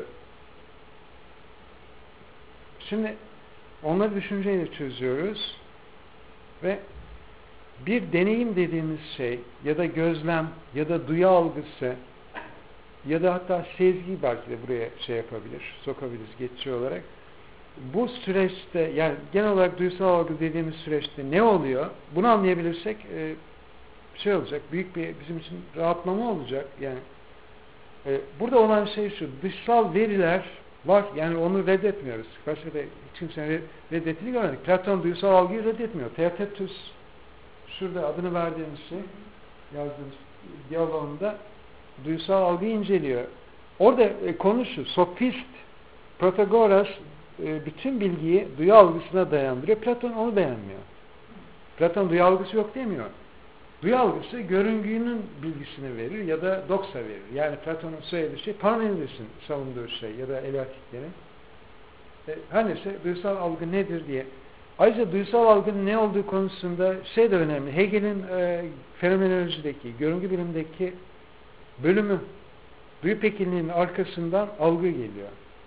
şimdi onları düşünceyle çözüyoruz ve bir deneyim dediğimiz şey ya da gözlem ya da duyu algısı ya da hatta sezgi belki de buraya şey yapabilir, sokabiliriz geçici olarak. Bu süreçte, yani genel olarak duysal algı dediğimiz süreçte ne oluyor? Bunu anlayabilirsek e, şey olacak, büyük bir bizim için rahatlama olacak. Yani e, burada olan şey şu: dışsal veriler var, yani onu reddetmiyoruz. Felsefede hiç kimsenin reddettiğini görmedik. Platon duysal algıyı reddetmiyor. Theaetetus, şurada adını verdiğimiz şey, yazdığımız diyaloğunda duysal algıyı inceliyor. Orada e, konu şu: sofist Protagoras e, bütün bilgiyi duyu algısına dayandırıyor. Platon onu beğenmiyor. Platon duyu algısı yok demiyor. Duyu algısı görüngünün bilgisini verir ya da doksa verir. Yani Platon'un söylediği şey Parmenides'in savunduğu şey ya da Eleatiklerin. E, her neyse duysal algı nedir diye. Ayrıca duysal algının ne olduğu konusunda şey de önemli. Hegel'in e, fenomenolojideki, görüngü bilimdeki bölümü, duyu pekilliğinin arkasından algı geliyor.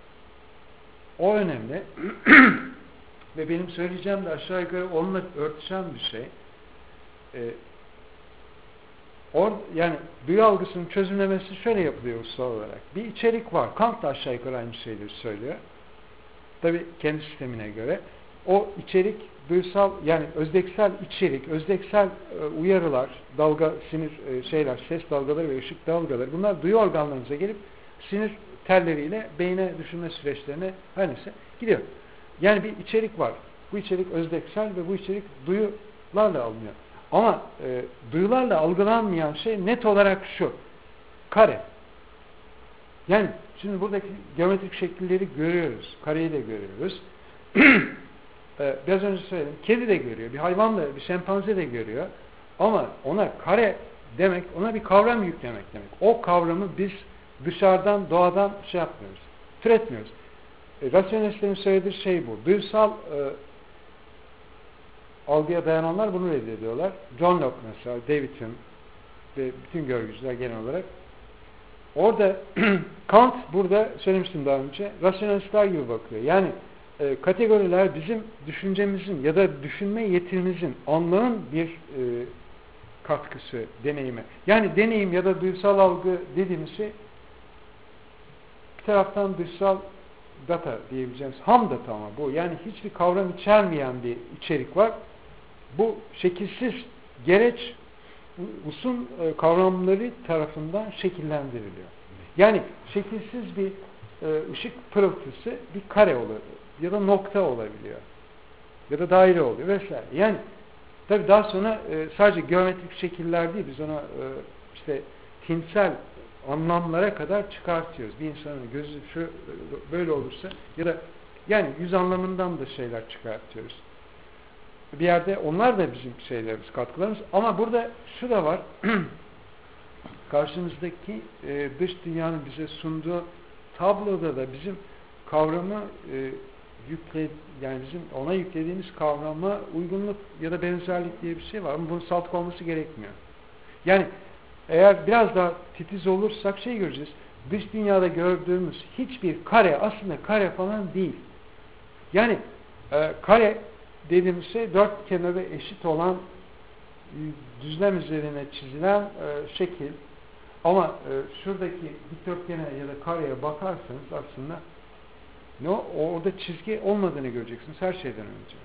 O önemli. Ve benim söyleyeceğim de aşağı yukarı onunla örtüşen bir şey. Ee, or, yani duyu algısının çözümlemesi şöyle yapılıyor usta olarak. Bir içerik var. Kant da aşağı yukarı aynı şeyleri söylüyor. Tabii kendi sistemine göre. O içerik duysal, yani özdeksel içerik, özdeksel e, uyarılar, dalga, sinir e, şeyler, ses dalgaları ve ışık dalgaları, bunlar duyu organlarımıza gelip sinir telleriyle beyne düşünme süreçlerine her neyse gidiyor. Yani bir içerik var. Bu içerik özdeksel ve bu içerik duyularla alınıyor. Ama e, duyularla algılanmayan şey net olarak şu: kare. Yani şimdi buradaki geometrik şekilleri görüyoruz. Kareyi de görüyoruz. ee, biraz önce söyledim. Kedi de görüyor. Bir hayvan da, bir şempanze de görüyor. Ama ona kare demek, ona bir kavram yüklemek demek. O kavramı biz dışarıdan, doğadan şey yapmıyoruz. Türetmiyoruz. E, rasyonelistlerin söylediği şey bu. Duysal e, algıya dayananlar bunu reddediyorlar. John Locke mesela, David Hume ve bütün görgücüler genel olarak. Orada Kant, burada söylemiştim daha önce, rasyonelistler gibi bakıyor. Yani e, kategoriler bizim düşüncemizin ya da düşünme yetimizin, anlığın bir e, katkısı deneyime. Yani deneyim ya da duysal algı dediğimiz şey bir taraftan dışsal data diyebileceğimiz ham data, ama bu yani hiçbir kavram içermeyen bir içerik var. Bu şekilsiz gereç usun kavramları tarafından şekillendiriliyor. Yani şekilsiz bir e, ışık pırıltısı bir kare olabilir ya da nokta olabiliyor ya da daire oluyor vesaire. Yani tabii daha sonra e, sadece geometrik şekiller değil, biz ona e, işte tinsel anlamlara kadar çıkartıyoruz. Bir insanın gözü şu böyle olursa ya da yani yüz anlamından da şeyler çıkartıyoruz. bir yerde onlar da bizim şeylerimiz, katkılarımız. Ama burada şu da var. Karşımızdaki e, dış dünyanın bize sunduğu tabloda da bizim kavramı e, yükle, yani bizim ona yüklediğimiz kavrama uygunluk ya da benzerlik diye bir şey var. Ama bunun salt olması gerekmiyor. Yani eğer biraz daha titiz olursak şey göreceğiz. Dış dünyada gördüğümüz hiçbir kare aslında kare falan değil. Yani e, kare dediğimiz şey dört kenarı eşit olan düzlem üzerine çizilen e, şekil. Ama e, şuradaki dikdörtgene ya da kareye bakarsanız aslında ne o, orada çizgi olmadığını göreceksiniz her şeyden önce.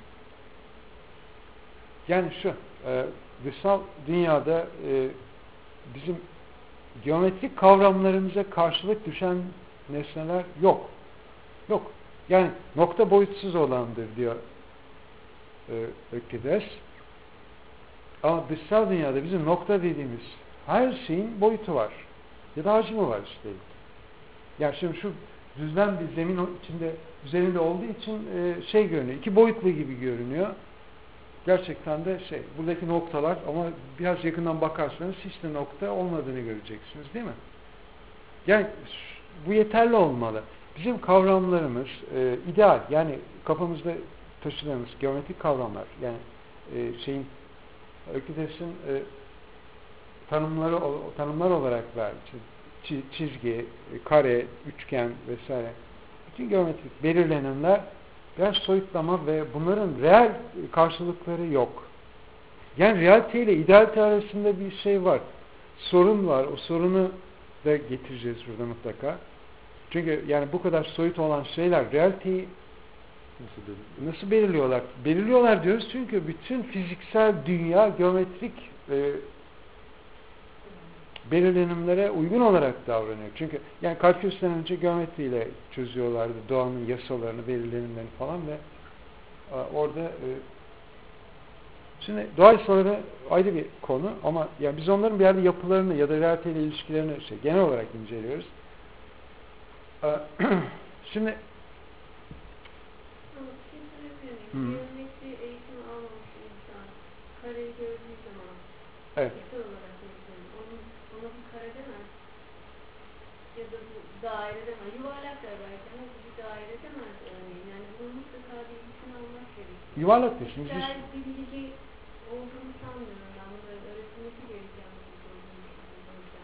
Yani şu e, dışsal dünyada e, bizim geometrik kavramlarımıza karşılık düşen nesneler yok. Yok. Yani nokta boyutsuz olandır diyor e, Öklides. Ama dışsal dünyada bizim nokta dediğimiz her şeyin boyutu var. Ya da hacmi var işte. Yani şimdi şu düzlem bir zemin içinde üzerinde olduğu için e, şey görünüyor. İki boyutlu gibi görünüyor. Gerçekten de şey, buradaki noktalar ama biraz yakından bakarsanız hiç de nokta olmadığını göreceksiniz değil mi? Yani bu yeterli olmalı. Bizim kavramlarımız e, ideal, yani kafamızda taşıdığımız geometrik kavramlar, yani e, şeyin Öklides'in e, tanımları tanımlar olarak verdi. Çizgi, kare, üçgen vesaire. Bütün geometrik belirlenenler biraz soyutlama ve bunların reel karşılıkları yok. Yani realite ile idealite arasında bir şey var. Sorun var. O sorunu da getireceğiz burada mutlaka. Çünkü yani bu kadar soyut olan şeyler realiteyi nasıl, nasıl belirliyorlar? Belirliyorlar diyoruz çünkü bütün fiziksel dünya geometrik e, belirlenimlere uygun olarak davranıyor. Çünkü yani kalkülüsten önce geometriyle çözüyorlardı doğanın yasalarını, belirlenimlerini falan ve e, orada e, şimdi doğa yasaları ayrı bir konu ama yani biz onların bir yerde yapılarını ya da realiteyle ilişkilerini şey, genel olarak inceliyoruz. E, şimdi geometri eğitim almamış insan kareyi gördüğü zaman evet. olarak onun, ona bu kare demez ya da bu daire demez, yuvarlak der belki ama bu bir daire demez örneğin. Yani bunun mutlaka bilgisini almak gerekiyor. Yuvarlak diyorsunuz. Güzel bir bilgi olduğunu sanmıyorum ben, bunların öğretilmesi gereken bir bilgi olduğunu düşünüyorum.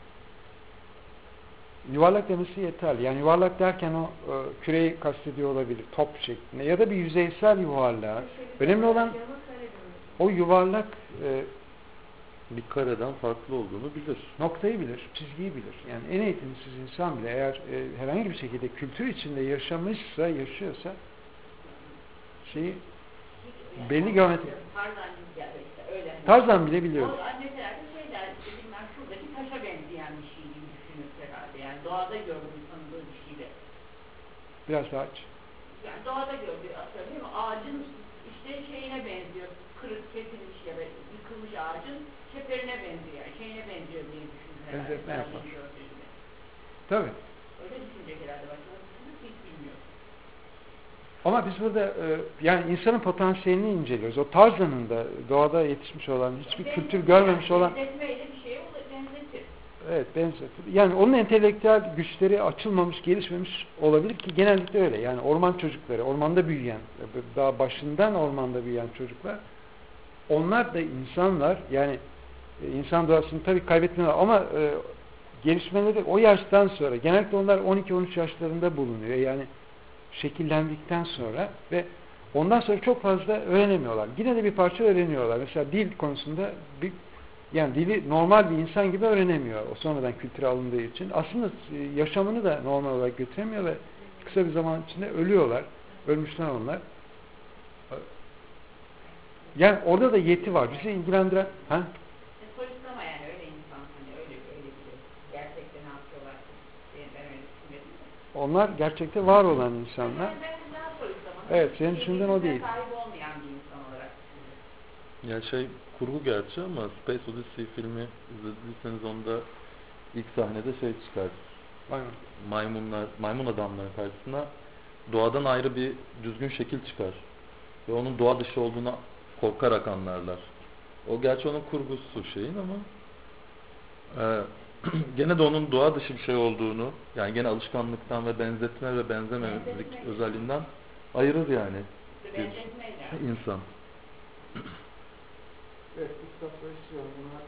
Yuvarlak demesi yeterli. Yani yuvarlak derken o e, küreyi kastediyor olabilir. Top şeklinde. Ya da bir yüzeysel yuvarlak. Önemli olan o yuvarlak e, bir kareden farklı olduğunu bilir. Noktayı bilir, çizgiyi bilir. Yani en eğitimsiz insan bile eğer e, herhangi bir şekilde kültür içinde yaşamışsa, yaşıyorsa şeyi belli geometrik. Tarzan bile biliyoruz. Mesela şey der, işte bilmem şuradaki taşa benzeyen bir şey gibi düşünür herhalde. Yani doğada gördüğü, tanıdığı bir şeyde. Biraz daha aç. Yani doğada gördüğü, söyleyeyim mi? Ağacın işte şeyine benziyor. Kırık, kesilmiş ya da yıkılmış ağacın çeperine benziyor. Yani şeyine benziyor diye düşünür herhalde. Benzetme yapar. Tabii. Öyle düşünecek herhalde. Başka hiç bilmiyor. Ama biz burada e, yani insanın potansiyelini inceliyoruz. O Tarzan'ın da doğada yetişmiş olan, hiçbir ben, kültür görmemiş olan... Benzetmeyle bir şeye benzetir. Evet, benzetir. Yani onun entelektüel güçleri açılmamış, gelişmemiş olabilir ki genellikle öyle. Yani orman çocukları, ormanda büyüyen, daha başından ormanda büyüyen çocuklar, onlar da insanlar, yani insan doğasını tabii kaybetmiyorlar ama e, gelişmeleri o yaştan sonra, genellikle onlar on iki on üç yaşlarında bulunuyor. Yani şekillendikten sonra ve ondan sonra çok fazla öğrenemiyorlar. Yine de bir parça öğreniyorlar. Mesela dil konusunda bir, yani dili normal bir insan gibi öğrenemiyor. O sonradan kültüre alındığı için. Aslında yaşamını da normal olarak götüremiyor ve kısa bir zaman içinde ölüyorlar. Ölmüşler onlar. Yani orada da yeti var. Bizi ilgilendiren... Ha? Polislama yani öyle insan. Hani öyle öyle bir gerçekten ne yapıyorlar? Ben öyle düşünmedim de. Onlar gerçekte var olan insanlar. Evet, senin düşündüğün o değil. Yani şey kurgu gerçi ama Space Odyssey filmi izlediyseniz onda ilk sahnede şey çıkar. Aynen. Maymunlar, maymun adamların karşısına doğadan ayrı bir düzgün şekil çıkar. Ve onun doğa dışı olduğunu korkarak anlarlar. O gerçi onun kurgusu şeyin ama e, gene de onun doğa dışı bir şey olduğunu, yani gene alışkanlıktan ve benzetme ve benzememezlik özelliğinden ayırır yani bir insan. Evet, bu kitapları istiyorum. Bunlar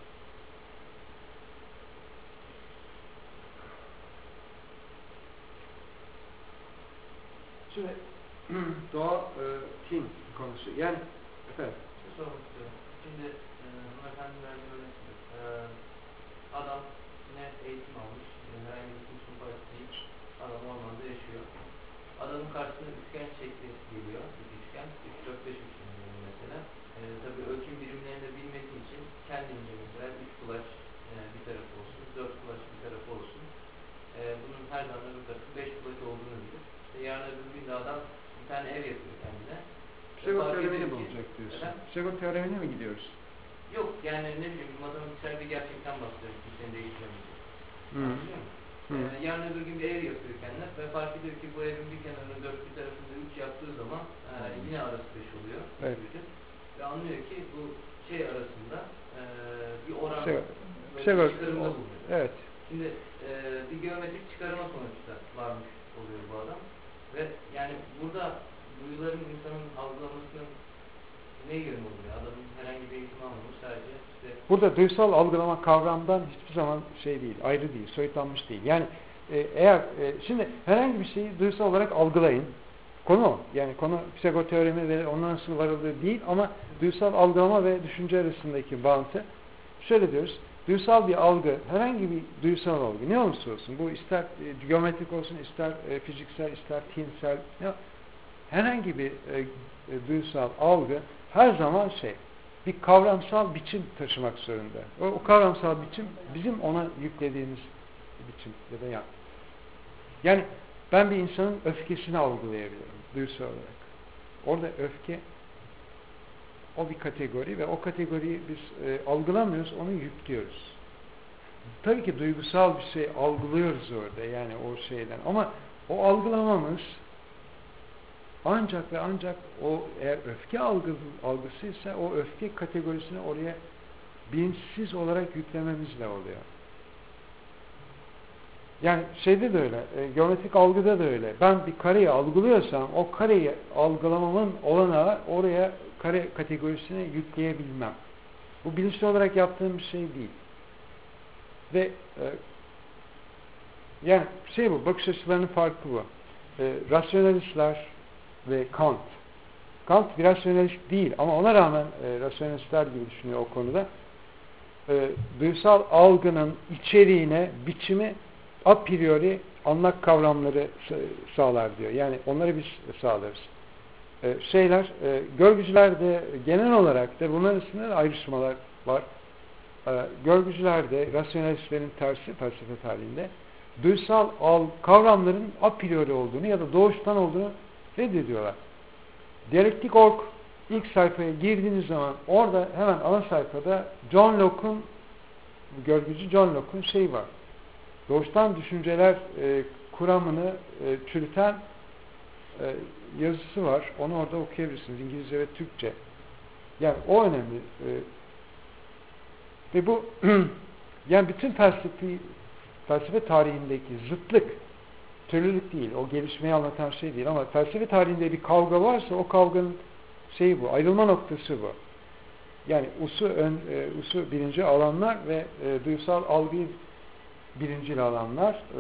şimdi doğa e, kim konusu. Yani efendim. Sormak istiyorum. Şimdi e, hanımefendi verdiği örnek e, adam yine eğitim almış. E, herhangi bir kursun parası değil. Adam ormanda yaşıyor. Adamın karşısına üçgen şekli geliyor. Bir üçgen. üç dört beş üçgen mesela. E, tabii ölçüm birimlerini de bilmediği için kendince mesela üç kulaç e, bir tarafı olsun. dört kulaç bir tarafı olsun. E, bunun her zaman bir tarafı beş kulaç olduğunu bilir. İşte yarın öbür gün de adam bir tane ev yapıyor kendine. Pisagor teoremini bulacak diyorsun. Efendim? Pisagor teoremine mi gidiyoruz? Yok yani ne bileyim matematiksel bir gerçekten bahsediyorum. Kimsenin değiştiremeyecek. Hı. Anlıyor musun? Hı. Ee, yarın öbür gün bir ev yapıyor kendine ve fark ediyor ki bu evin bir kenarını dört bir tarafında üç yaptığı zaman e, yine arası beş oluyor. Evet. Bütün. Ve anlıyor ki bu şey arasında e, bir oran Pisagor. böyle Pisagor. bir çıkarımda bulunuyor. Evet. Şimdi e, bir geometrik çıkarıma sonuçta varmış oluyor bu adam. Ve yani burada duyuların insanın algılamasının ne yönü oluyor? Adamın herhangi bir eğitim almamış, sadece işte... Burada duysal algılama kavramdan hiçbir zaman şey değil, ayrı değil, soyutlanmış değil. Yani e, eğer, e, şimdi herhangi bir şeyi duysal olarak algılayın. Konu o. Yani konu Pisagor teoremi ve ondan nasıl varıldığı değil ama duysal algılama ve düşünce arasındaki bağıntı. Şöyle diyoruz, duysal bir algı, herhangi bir duysal algı, ne olursa olsun, bu ister e, geometrik olsun, ister e, fiziksel, ister tinsel, ya, herhangi bir e, e, duysal algı her zaman şey, bir kavramsal biçim taşımak zorunda. O, o kavramsal biçim bizim ona yüklediğimiz biçim ya da yani. Yani ben bir insanın öfkesini algılayabilirim duysal olarak. Orada öfke o bir kategori ve o kategoriyi biz e, algılamıyoruz, onu yüklüyoruz. Tabii ki duygusal bir şey algılıyoruz orada yani o şeyden ama o algılamamız ancak ve ancak o eğer öfke algı, algısıysa o öfke kategorisini oraya bilinçsiz olarak yüklememizle oluyor. Yani şeyde de öyle, e, geometrik algıda da öyle. Ben bir kareyi algılıyorsam o kareyi algılamamın olanağı oraya kare kategorisine yükleyebilmem. Bu bilinçli olarak yaptığım bir şey değil. Ve e, yani şey bu, bakış açılarının farkı bu. E, rasyonalistler ve Kant. Kant bir rasyonalist değil ama ona rağmen e, rasyonalistler gibi düşünüyor o konuda. E, duysal algının içeriğine, biçimi a priori anlak kavramları sağlar diyor. Yani onları biz sağlarız. E, şeyler, e, görgücülerde genel olarak da bunların üstünde de ayrışmalar var. E, görgücülerde, rasyonalistlerin tersi felsefe tarihinde duysal al, kavramların a priori olduğunu ya da doğuştan olduğunu reddediyorlar. Diyalektik nokta org ilk sayfaya girdiğiniz zaman orada hemen ana sayfada John Locke'un, görgücü John Locke'un şeyi var. Doğuştan düşünceler e, kuramını e, çürüten e, yazısı var. Onu orada okuyabilirsiniz. İngilizce ve Türkçe. Yani o önemli. E, ve bu yani bütün felsefi felsefe tarihindeki zıtlık türlülük değil. O gelişmeyi anlatan şey değil ama felsefe tarihinde bir kavga varsa o kavganın şeyi bu. Ayrılma noktası bu. Yani usu ön, e, usu birinci alanlar ve e, duysal algıyı birincil alanlar e,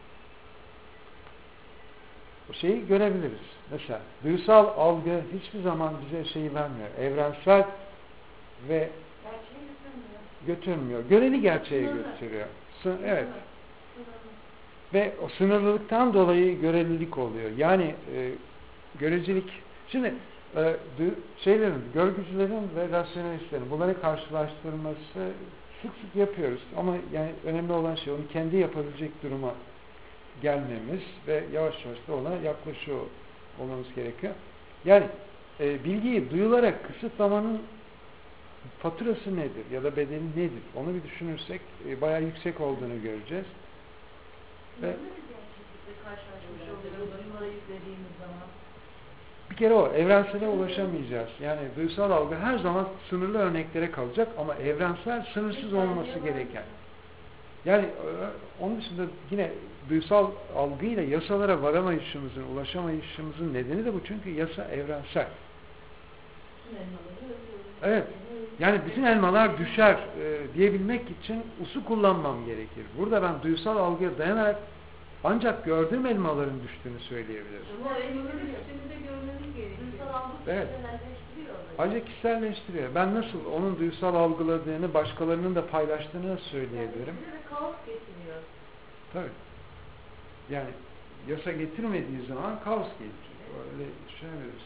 şeyi görebiliriz. Mesela duysal algı hiçbir zaman bize şeyi vermiyor. Evrensel ve götürmüyor. Göreli gerçeğe götürüyor. Sı evet. Ve o sınırlılıktan dolayı görelilik oluyor. Yani e, görecilik. Şimdi e, şeylerin, görgücülerin ve rasyonalistlerin bunları karşılaştırması sık sık yapıyoruz. Ama yani önemli olan şey onu kendi yapabilecek duruma gelmemiz ve yavaş yavaş da ona yaklaşıyor olmamız gerekiyor. Yani e, bilgiyi duyularak kısıtlamanın faturası nedir ya da bedeli nedir? Onu bir düşünürsek e, bayağı yüksek olduğunu göreceğiz. Ve karşılaşmış oluyoruz bunları izlediğimiz zaman. Bir kere o, evrensele ulaşamayacağız. Yani duysal algı her zaman sınırlı örneklere kalacak ama evrensel, sınırsız olması gereken. Yani onun dışında yine duysal algıyla yasalara varamayışımızın, ulaşamayışımızın nedeni de bu. Çünkü yasa evrensel. Evet. Yani bütün elmalar düşer e, diyebilmek için usu kullanmam gerekir. Burada ben duysal algıya dayanarak ancak gördüğüm elmaların düştüğünü söyleyebilirim. Ama elmanın üstünü de görmemiz gerekiyor. Duysal algı Evet. kişiselleştiriyor. Ancak kişiselleştiriyor. Ben nasıl onun duysal algıladığını, başkalarının da paylaştığını söyleyebilirim. Ve kaos getiriyor. Tabii. Yani yasa getirmediği zaman kaos gelir. Öyle düşünemiyoruz.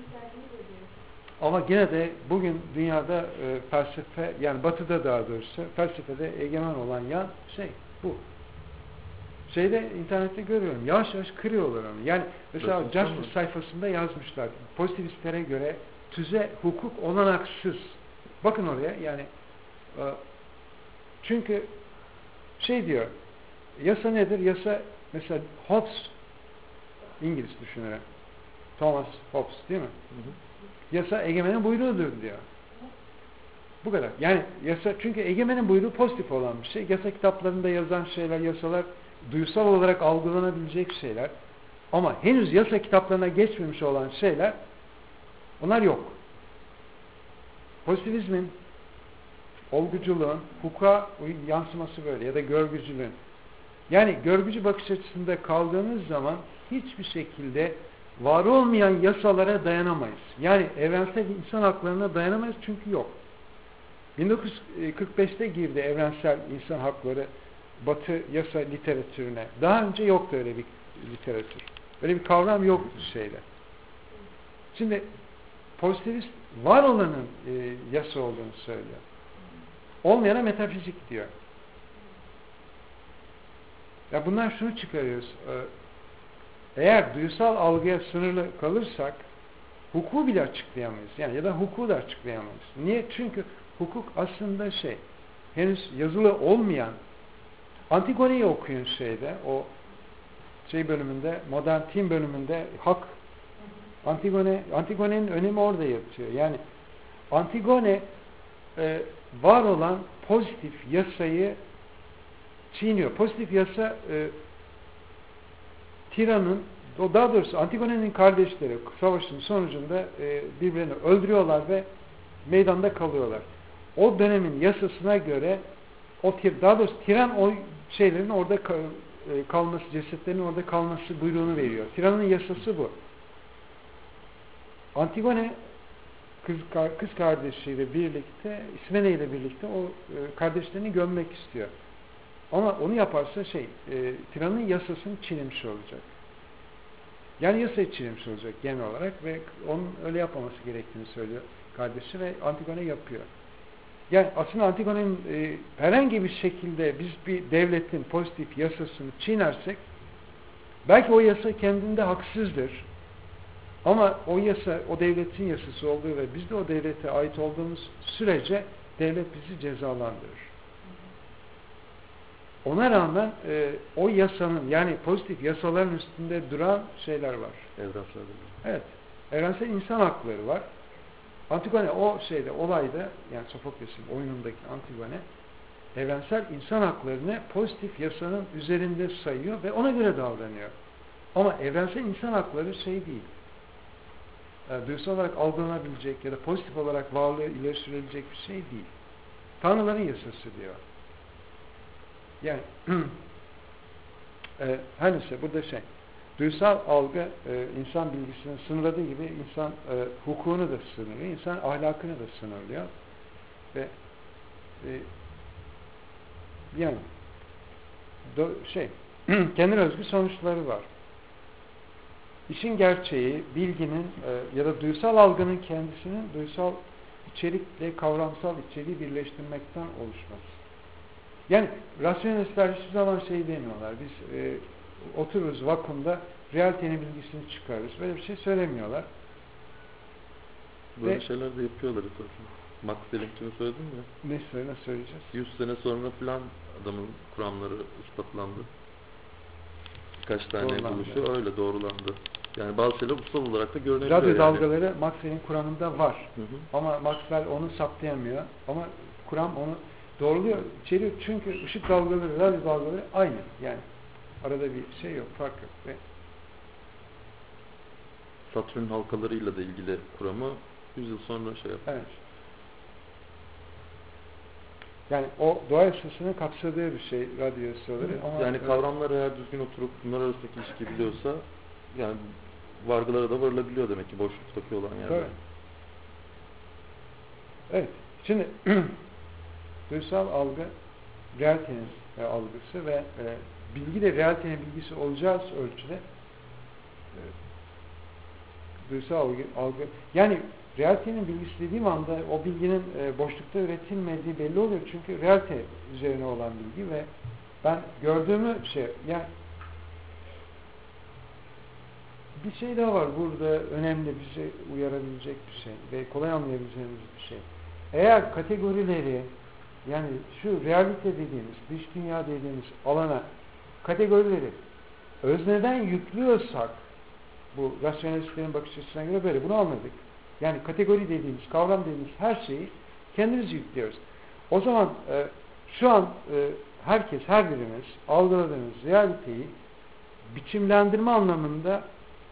Ama yine de bugün dünyada e, felsefe, yani batıda daha doğrusu felsefede egemen olan yan şey bu. Şeyde internette görüyorum. Yavaş yavaş kırıyorlar onu. Yani mesela Çok Justice tamam. sayfasında yazmışlar. Pozitivistlere göre tüze hukuk olanaksız. Bakın oraya yani e, çünkü şey diyor, yasa nedir? Yasa mesela Hobbes, İngiliz düşünerek, Thomas Hobbes değil mi? Hı hı. Yasa egemenin buyruğudur diyor. Bu kadar. Yani yasa, çünkü egemenin buyruğu pozitif olan bir şey. Yasa kitaplarında yazan şeyler, yasalar duysal olarak algılanabilecek şeyler. Ama henüz yasa kitaplarına geçmemiş olan şeyler, onlar yok. Pozitivizmin, olguculuğun, hukuka yansıması böyle ya da görgücülüğün. Yani görgücü bakış açısında kaldığınız zaman hiçbir şekilde var olmayan yasalara dayanamayız. Yani evrensel insan haklarına dayanamayız çünkü yok. bin dokuz yüz kırk beşte girdi evrensel insan hakları Batı yasa literatürüne. Daha önce yoktu öyle bir literatür. Öyle bir kavram yoktu şeyde. Şimdi pozitivist var olanın e, yasa olduğunu söylüyor. Olmayana metafizik diyor. Ya bundan şunu çıkarıyoruz. Eğer duysal algıya sınırlı kalırsak hukuku bile açıklayamayız. Yani ya da hukuku da açıklayamayız. Niye? Çünkü hukuk aslında şey, henüz yazılı olmayan, Antigone'yi okuyun şeyde, o şey bölümünde, modern team bölümünde hak, Antigone, Antigone'nin önemi orada yatıyor. Yani Antigone e, var olan pozitif yasayı çiğniyor. Pozitif yasa e, tiranın, daha doğrusu Antigone'nin kardeşleri savaşın sonucunda e, birbirlerini öldürüyorlar ve meydanda kalıyorlar. O dönemin yasasına göre o tir, daha doğrusu tiran o şeylerin orada kal, e, kalması, cesetlerin orada kalması buyruğunu veriyor. Tiranın yasası bu. Antigone kız, kız kardeşiyle birlikte, İsmene ile birlikte o e, kardeşlerini gömmek istiyor. Ama onu yaparsa şey, e, tiranın yasasını çiğnemiş olacak. Yani yasayı çiğnemiş olacak genel olarak ve onun öyle yapmaması gerektiğini söylüyor kardeşi ve Antigone yapıyor. Yani aslında Antigone'nin e, herhangi bir şekilde biz bir devletin pozitif yasasını çiğnersek belki o yasa kendinde haksızdır. Ama o yasa, o devletin yasası olduğu ve biz de o devlete ait olduğumuz sürece devlet bizi cezalandırır. Ona rağmen e, o yasanın, yani pozitif yasaların üstünde duran şeyler var. Evrensel. Evet. Evrensel insan hakları var. Antigone o şeyde, olayda, yani Sofokles'in oyunundaki Antigone evrensel insan haklarını pozitif yasanın üzerinde sayıyor ve ona göre davranıyor. Ama evrensel insan hakları şey değil. Yani duysal olarak algılanabilecek ya da pozitif olarak varlığı ileri sürülebilecek bir şey değil. Tanrıların yasası diyor. Yani e, her neyse burada şey, duysal algı e, insan bilgisini sınırladığı gibi insan e, hukukunu da sınırlıyor, insan ahlakını da sınırlıyor ve e, yani do, şey kendine özgü sonuçları var. İşin gerçeği, bilginin e, ya da duysal algının kendisinin duysal içerikle kavramsal içeriği birleştirmekten oluşması. Yani rasyonelistler hiçbir zaman şey demiyorlar. Biz e, otururuz vakumda realitenin bilgisini çıkarırız. Böyle bir şey söylemiyorlar. Böyle Ve, şeyler de yapıyorlar zaten. Max Deling'ini söyledin mi? Ne söyle, söyleyeceğiz? yüz sene sonra falan adamın kuramları ispatlandı. Birkaç tane Doğrulandı. buluşu öyle doğrulandı. Yani bazı şeyler ulusal olarak da görünebiliyor. Radyo yani. dalgaları Maxwell'in kuramında var. Hı hı. Ama Maxwell onu saptayamıyor. Ama kuram onu doğruluyor, içeriyor. Çünkü ışık dalgaları, radyo dalgaları aynı. Yani arada bir şey yok, fark yok. Ve Satürn halkalarıyla da ilgili kuramı yüz yıl sonra şey yapmış. evet. Yani o doğa yasasını kapsadığı bir şey radyo yasaları. Ama Yani kavramlar eğer düzgün oturup bunlar arasındaki ilişki biliyorsa yani vargılara da varılabiliyor demek ki boşluktaki olan yerler. Evet. Evet. Şimdi duysal algı realitenin e, algısı ve e, bilgi de realitenin bilgisi olacağı ölçüde e, duysal algı, algı yani realitenin bilgisi dediğim anda o bilginin e, boşlukta üretilmediği belli oluyor. Çünkü realite üzerine olan bilgi ve ben gördüğümü şey yani bir şey daha var burada önemli bizi uyarabilecek bir şey ve kolay anlayabileceğimiz bir şey. Eğer kategorileri yani şu realite dediğimiz, dış dünya dediğimiz alana kategorileri özneden yüklüyorsak bu rasyonalistlerin bakış açısına göre böyle bunu anladık. Yani kategori dediğimiz, kavram dediğimiz her şeyi kendimiz yüklüyoruz. O zaman e, şu an e, herkes, her birimiz algıladığımız realiteyi biçimlendirme anlamında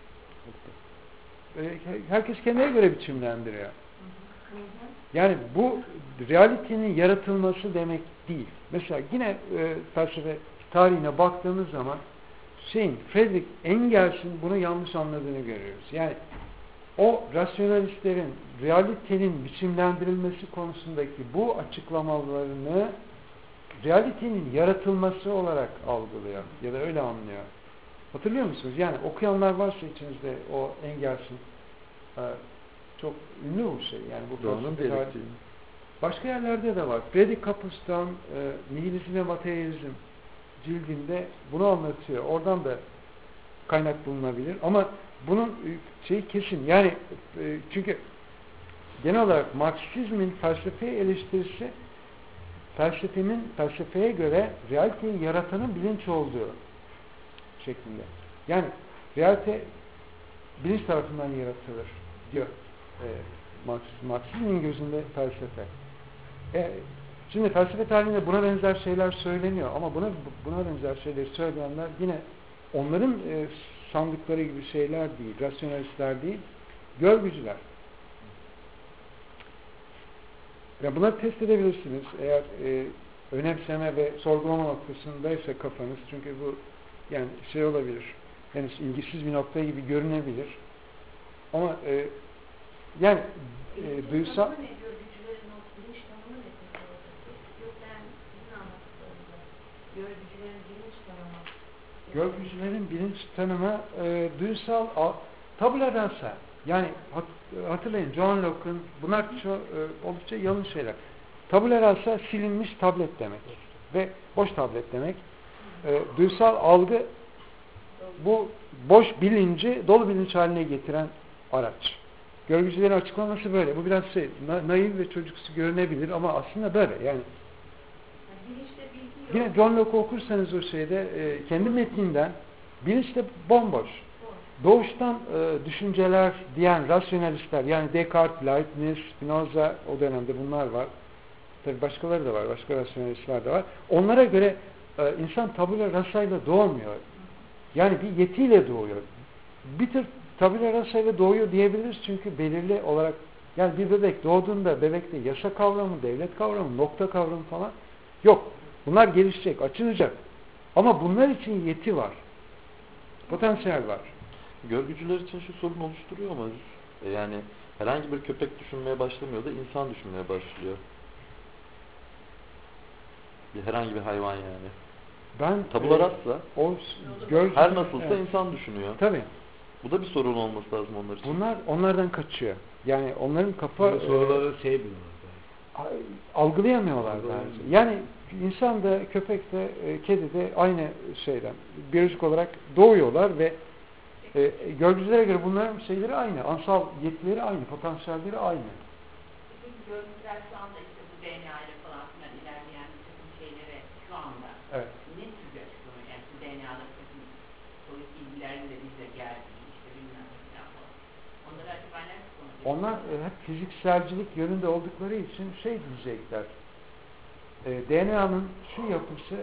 e, herkes kendine göre biçimlendiriyor. Yani bu realitenin yaratılması demek değil. Mesela yine e, felsefe tarihine baktığımız zaman şeyin, Friedrich Engels'in bunu yanlış anladığını görüyoruz. Yani o rasyonalistlerin realitenin biçimlendirilmesi konusundaki bu açıklamalarını realitenin yaratılması olarak algılıyor ya da öyle anlıyor. Hatırlıyor musunuz? Yani okuyanlar varsa içinizde o Engels'in e, çok ünlü bu şey. Yani bu felsefe tarihi. Başka yerlerde de var. Friedrich Kapus'tan e, Nihilizm ve Materyalizm cildinde bunu anlatıyor. Oradan da kaynak bulunabilir. Ama bunun şeyi kesin. Yani e, çünkü genel olarak Marksizmin felsefeye eleştirisi felsefenin felsefeye göre realiteyi yaratanın bilinç olduğu şeklinde. Yani realite bilinç tarafından yaratılır diyor e, Marksizm. Marksizmin gözünde felsefe. E, şimdi felsefe tarihinde buna benzer şeyler söyleniyor ama buna buna benzer şeyleri söyleyenler yine onların e, sandıkları gibi şeyler değil, rasyonalistler değil, görgücüler. Yani bunları test edebilirsiniz eğer e, önemseme ve sorgulama noktasındaysa kafanız. Çünkü bu yani şey olabilir, henüz ilgisiz bir nokta gibi görünebilir. Ama e, yani e, duysal görgücülerin bilinç tanımı e, duysal tabula rasa. Yani hat, hatırlayın John Locke'un bunlar çok, e, oldukça yalın şeyler. Tabula rasa silinmiş tablet demek. Ve boş tablet demek. E, duysal algı bu boş bilinci dolu bilinç haline getiren araç. Görgücülerin açıklaması böyle. Bu biraz şey, na, naif ve çocuksu görünebilir ama aslında böyle. Yani yine John Locke okursanız o şeyde e, kendi metninden bilinç de bomboş. Doğuştan e, düşünceler diyen rasyonalistler yani Descartes, Leibniz, Spinoza o dönemde bunlar var. Tabi başkaları da var. Başka rasyonalistler de var. Onlara göre e, insan tabula rasayla doğmuyor. Yani bir yetiyle doğuyor. Bir tür tabula rasayla doğuyor diyebiliriz çünkü belirli olarak yani bir bebek doğduğunda bebekte yasa kavramı, devlet kavramı, nokta kavramı falan yok. Bunlar gelişecek, açılacak. Ama bunlar için yeti var. Potansiyel var. Görgücüler için şu sorun oluşturuyor ama yani herhangi bir köpek düşünmeye başlamıyor da insan düşünmeye başlıyor. Bir herhangi bir hayvan yani. Ben tabula e, rasa o görgücü, her nasılsa evet. insan düşünüyor. Tabii. Bu da bir sorun olması lazım onlar için. Bunlar onlardan kaçıyor. Yani onların kafa soruları e, sevmiyorlar. Algılayamıyorlar bence. Yani insan da, köpek de, e, kedi de aynı şeyden biyolojik olarak doğuyorlar ve e, görgücülere göre bunların şeyleri aynı. Ansal yetileri aynı, potansiyelleri aynı. Peki görgücüler şu anda işte bu D N A ile falan filan ilerleyen bir takım şeylere şu anda evet. ne tür bir açıklama? Yani şu D N A'da bir takım soyut bilgilerin de bize geldiği işte bilmem onlar e, hep fizikselcilik yönünde oldukları için şey diyecekler. E, D N A'nın şu yapısı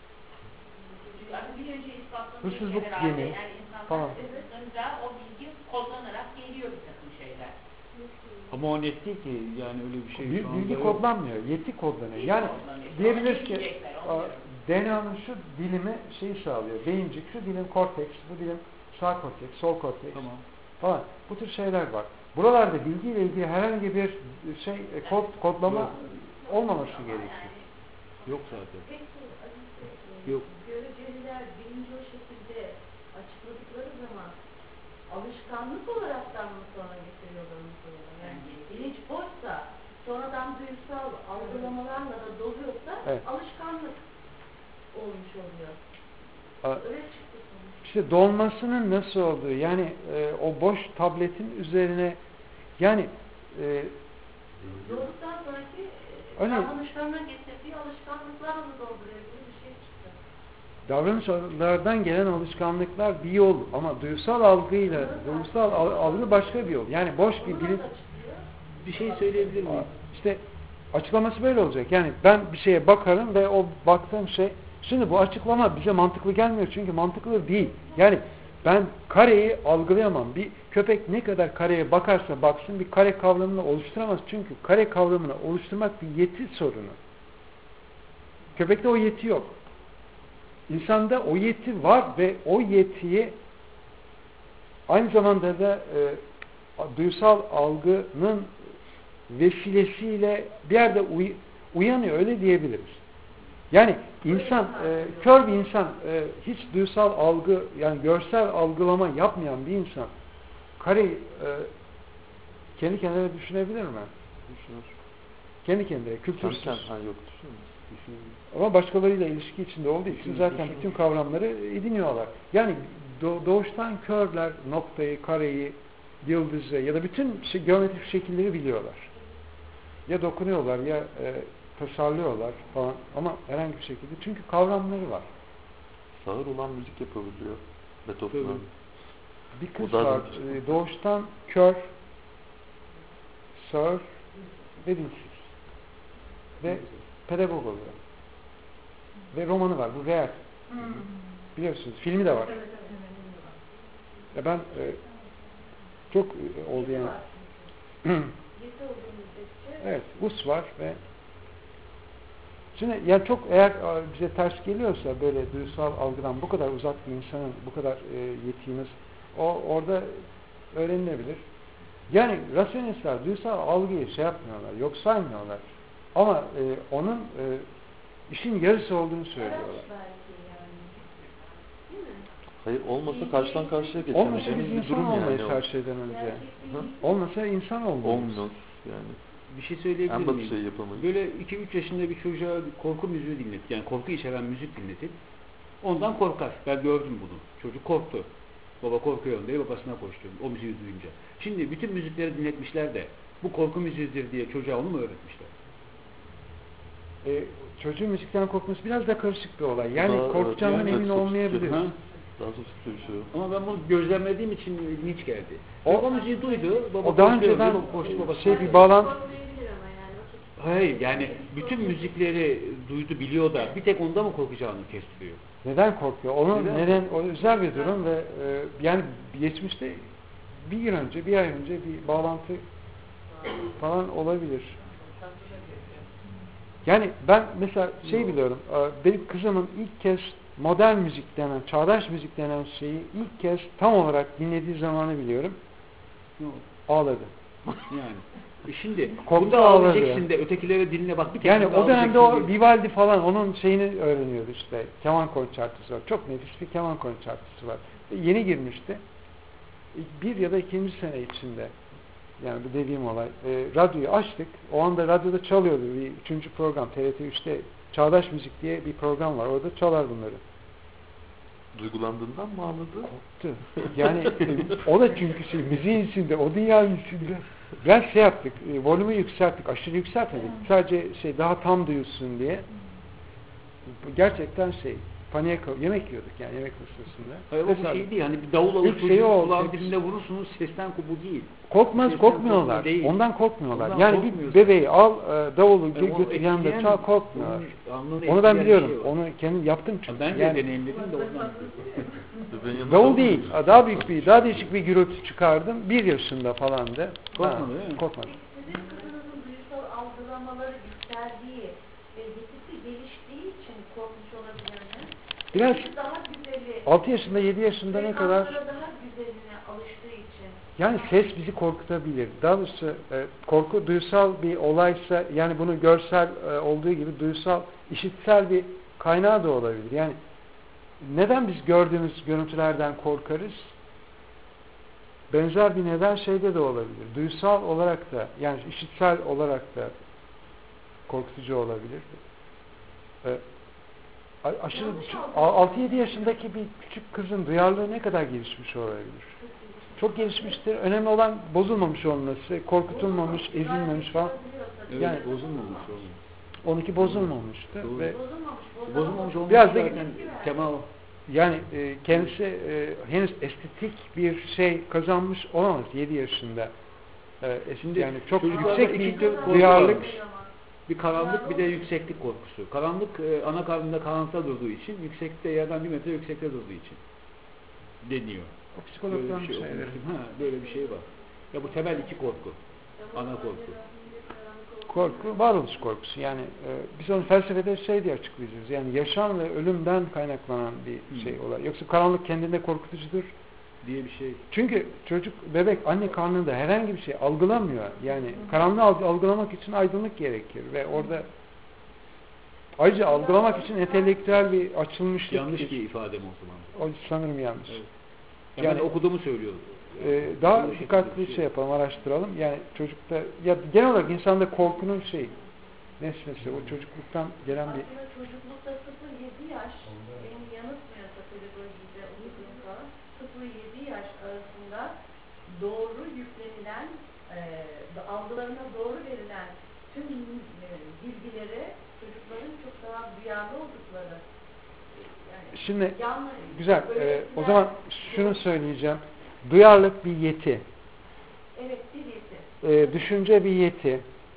Yani bir önce ispatlanmış hırsızlık herhalde. geni Yani insanlar falan. sırtınca o bilgi kodlanarak geliyor bir takım şeyler. Ama o net değil ki yani öyle bir şey Bil- şu anda bilgi yok. kodlanmıyor, yeti kodlanıyor. Yeti Yani kodlanıyor. diyebiliriz Ona ki ne diyecekler, onu a, diyorum. D N A'nın şu dilimi şeyi sağlıyor. Beyincik, şu dilim korteks, bu dilim sağ korteks, sol korteks Tamam. falan. Bu tür şeyler var. Buralarda bilgiyle ilgili herhangi bir şey e, kod kodlama Yok. olmaması gerekiyor. Yok zaten. Peki Aziz Bey, Yok. göreceliler bilinci o şekilde açıkladıkları zaman alışkanlık olaraktan mı sonra getiriyorlar mı sonra? Yani bilinç boşsa sonradan duysal algılamalarla da doluyorsa Evet. alışkanlık olmuş oluyor. A- Öyle çıktı sonuç. İşte dolmasının nasıl olduğu, yani e, o boş tabletin üzerine, yani e, Doğduktan sonraki e, Öyle. davranışlarına getirdiği alışkanlıklarla da dolduruyor gibi bir şey çıktı. davranışlardan gelen alışkanlıklar bir yol, ama duysal algıyla duysal al- algı başka bir yol. Yani boş bir Onu bilim. nasıl açıklıyor? Bir şey söyleyebilir miyim? İşte açıklaması böyle olacak. Yani ben bir şeye bakarım ve o baktığım şey, şimdi bu açıklama bize mantıklı gelmiyor çünkü mantıklı değil. Yani ben kareyi algılayamam. Bir köpek ne kadar kareye bakarsa baksın bir kare kavramını oluşturamaz. Çünkü kare kavramını oluşturmak bir yeti sorunu. Köpekte o yeti yok. İnsanda o yeti var ve o yetiyi aynı zamanda da e, duysal algının vesilesiyle bir yerde uy uyanıyor, öyle diyebiliriz. Yani insan, e, kör bir insan, e, hiç duysal algı, yani görsel algılama yapmayan bir insan kareyi e, kendi kendine düşünebilir mi? Düşünür. Kendi kendine, kültürsüz. Kendi kendine yok düşünür. Ama başkalarıyla ilişki içinde olduğu için zaten bütün kavramları ediniyorlar. Yani doğuştan körler noktayı, kareyi, yıldızı ya da bütün şey, geometrik şekilleri biliyorlar. Ya dokunuyorlar ya e, tasarlıyorlar falan, ama herhangi bir şekilde, çünkü kavramları var. Sağır olan müzik yapabiliyor. Beethoven. Bir kız O da var, adam. e, doğuştan kör, sağır ve dilsiz. Ve pedagog oluyor. Ve romanı var, bu real. Hmm. Biliyorsunuz, filmi de var. Evet, evet, evet. Ya ben e, çok e, oldu yani. Birlikte olduğu müddetçe Evet, us var ve şimdi ya çok eğer e, bize ters geliyorsa böyle duysal algıdan bu kadar uzak bir insanın bu kadar e, yetiğimiz, o orada öğrenilebilir. Yani rasyonelistler duysal algıyı şey yapmıyorlar, yok saymıyorlar. Ama e, onun e, işin yarısı olduğunu söylüyorlar. araç belki yani. Değil mi? Hayır olmasa karşıdan karşıya Olmasa geçemeyeceğimiz biz bir insan durum olmayız yani. her şeyden önce. Gerçek Hı? bir Olmasa insan olmayız. Olmuyor yani. Bir şey söyleyebilir En basit miyim? şeyi yapamayız. Böyle iki üç yaşında bir çocuğa korku müziği dinlet. Yani korku içeren müzik dinletin. Ondan korkar. Ben gördüm bunu. Çocuk korktu. Baba korkuyorum diye babasına koştu o müziği duyunca. Şimdi bütün müzikleri dinletmişler de bu korku müziğidir diye çocuğa onu mu öğretmişler? E, çocuğun müzikten korkması biraz da karışık bir olay. Yani Daha, korkacağından evet, emin yani olmayabilir. Ha? Daha sofistike bir şey yok. Ama ben bunu gözlemlediğim için ilginç geldi. O- O, o müziği duydu. Baba O daha korkuyor önceden diye koştu babasına. şey bir bağlantı. Korkmayabilir ama yani. O çok- Hayır yani bütün müzikleri duydu biliyor da bir tek onda mı korkacağını kestiriyor. Neden korkuyor? Onun Neden? neden, o özel bir durum ve e, yani geçmişte bir yıl önce, bir ay önce bir bağlantı falan olabilir. Yani ben mesela şey biliyorum, e, benim kızımın ilk kez modern müzik denen, çağdaş müzik denen şeyi ilk kez tam olarak dinlediği zamanı biliyorum. Ne oldu? Ağladı. Yani. E şimdi Korktu, bunda ağladı ağlayacaksın yani. de ötekilere dinle bak bir tek Yani bunda o dönemde ağlayacaksın o diye. Vivaldi falan onun şeyini öğreniyordu işte. Keman konçertosu var. Çok nefis bir keman konçertosu var. E, yeni girmişti. E, Bir ya da ikinci sene içinde. Yani bu dediğim olay. E, radyoyu açtık. O anda radyoda çalıyordu bir üçüncü program. T R T üçte Çağdaş Müzik diye bir program var. Orada çalar bunları. Duygulandığından mı ağladı? Korktu. Yani e, o da çünkü şey, müziğin içinde, o dünyanın içinde. Biraz şey yaptık, e, volümü yükselttik, aşırı yükseltmedik. Sadece şey daha tam duyulsun diye. Bu gerçekten şey, paniğe kal- yemek yiyorduk yani yemek masasında. Hayır, o Mesela- bu şey değil. Hani bir davul alır İlk şeyi çocuğun o, kulağın şey- dibinde vurursunuz sesten bu değil. Korkmaz, Sesten korkmuyorlar. korkma değil. Ondan korkmuyorlar. Ondan yani korkmuyorsun. bir bebeği al, e, davulu Yani gö- o götür yanında etkileyen- çal, korkmuyorlar. onun alnını Onu ben etkileyen biliyorum. bir şey var. Onu kendim yaptım çünkü. Ben de Yani deneyimledim de ondan. Bebeğin yanında davul davul değil. mu? Daha büyük bir, daha değişik bir gürültü çıkardım. Bir yaşında falandı. Korkmadı Ha, değil mi? Korkmadı. Sizin kızınızın duygusal algılamaları yükseldiği ve yetisi geliştiği için korkmuş olabilir mi? Biraz Siz daha güzeli, altı yaşında, yedi yaşında ne kadar frekanlara daha güzeline alıştığı için. yani ses bizi korkutabilir. Daha doğrusu e, korku duysal bir olaysa yani bunu görsel e, olduğu gibi duysal, işitsel bir kaynağı da olabilir. Yani neden biz gördüğümüz görüntülerden korkarız? Benzer bir neden şeyde de olabilir. Duysal olarak da yani işitsel olarak da korkutucu olabilir. E, a- aşırı altı yedi yaşındaki bir küçük kızın duyarlılığı ne kadar gelişmiş olabilir? Çok gelişmiştir. Önemli olan bozulmamış olması, korkutulmamış, ezilmemiş falan. Evet, Yani bozulmamış olmuş. onunki bozulmamıştı Doğru. ve Bozulmamış, Bozulmamış olmuş Biraz da- zaten temel. yani e, kendisi e, henüz estetik bir şey kazanmış olamaz yedi yaşında. E, Şimdi yani çok çocuklarda yüksek iki bir tür korku duyarlılık. varmış. Bir karanlık bir de yükseklik korkusu. Karanlık e, ana karnında karanlıkta durduğu için, yüksekte yerden bir metre yüksekte durduğu için deniyor. O Böyle psikologdan bir şey şeyleri. okumuştum. Ha, böyle bir şey var. Ya bu temel iki korku. Ana korku. Korku, varoluş korkusu. Yani e, biz onu felsefede şey diye açıklayacağız. Yani yaşam ve ölümden kaynaklanan bir Hmm. şey olay. Yoksa karanlık kendinde korkutucudur Diye bir şey. Çünkü çocuk, bebek anne karnında herhangi bir şey algılamıyor. Yani karanlığı alg- algılamak için aydınlık gerekir ve orada ayrıca algılamak için entelektüel bir açılmışlık. Yanlış bir ifade mi o zaman? O sanırım yanlış. Evet. Ya Yani ben okuduğumu söylüyorum. e, daha Yanlış dikkatli bir şey. şey. yapalım, araştıralım. Yani çocukta, ya genel olarak insanda korkunun şey nesnesi, o çocukluktan gelen bir Aslında çocuklukta sıfır yedi yaş, benim yanıltmıyorsa pedagojide uygun falan, sıfır yedi yaş arasında doğru yüklenilen, e, algılarına doğru verilen tüm e, bilgileri çocukların çok daha duyarlı oldukları. Yani Şimdi yanlış, güzel. böyle Ee, o şeyler- zaman şunu söyleyeceğim. Duyarlılık bir yeti, Evet, bir yeti. e, düşünce bir yeti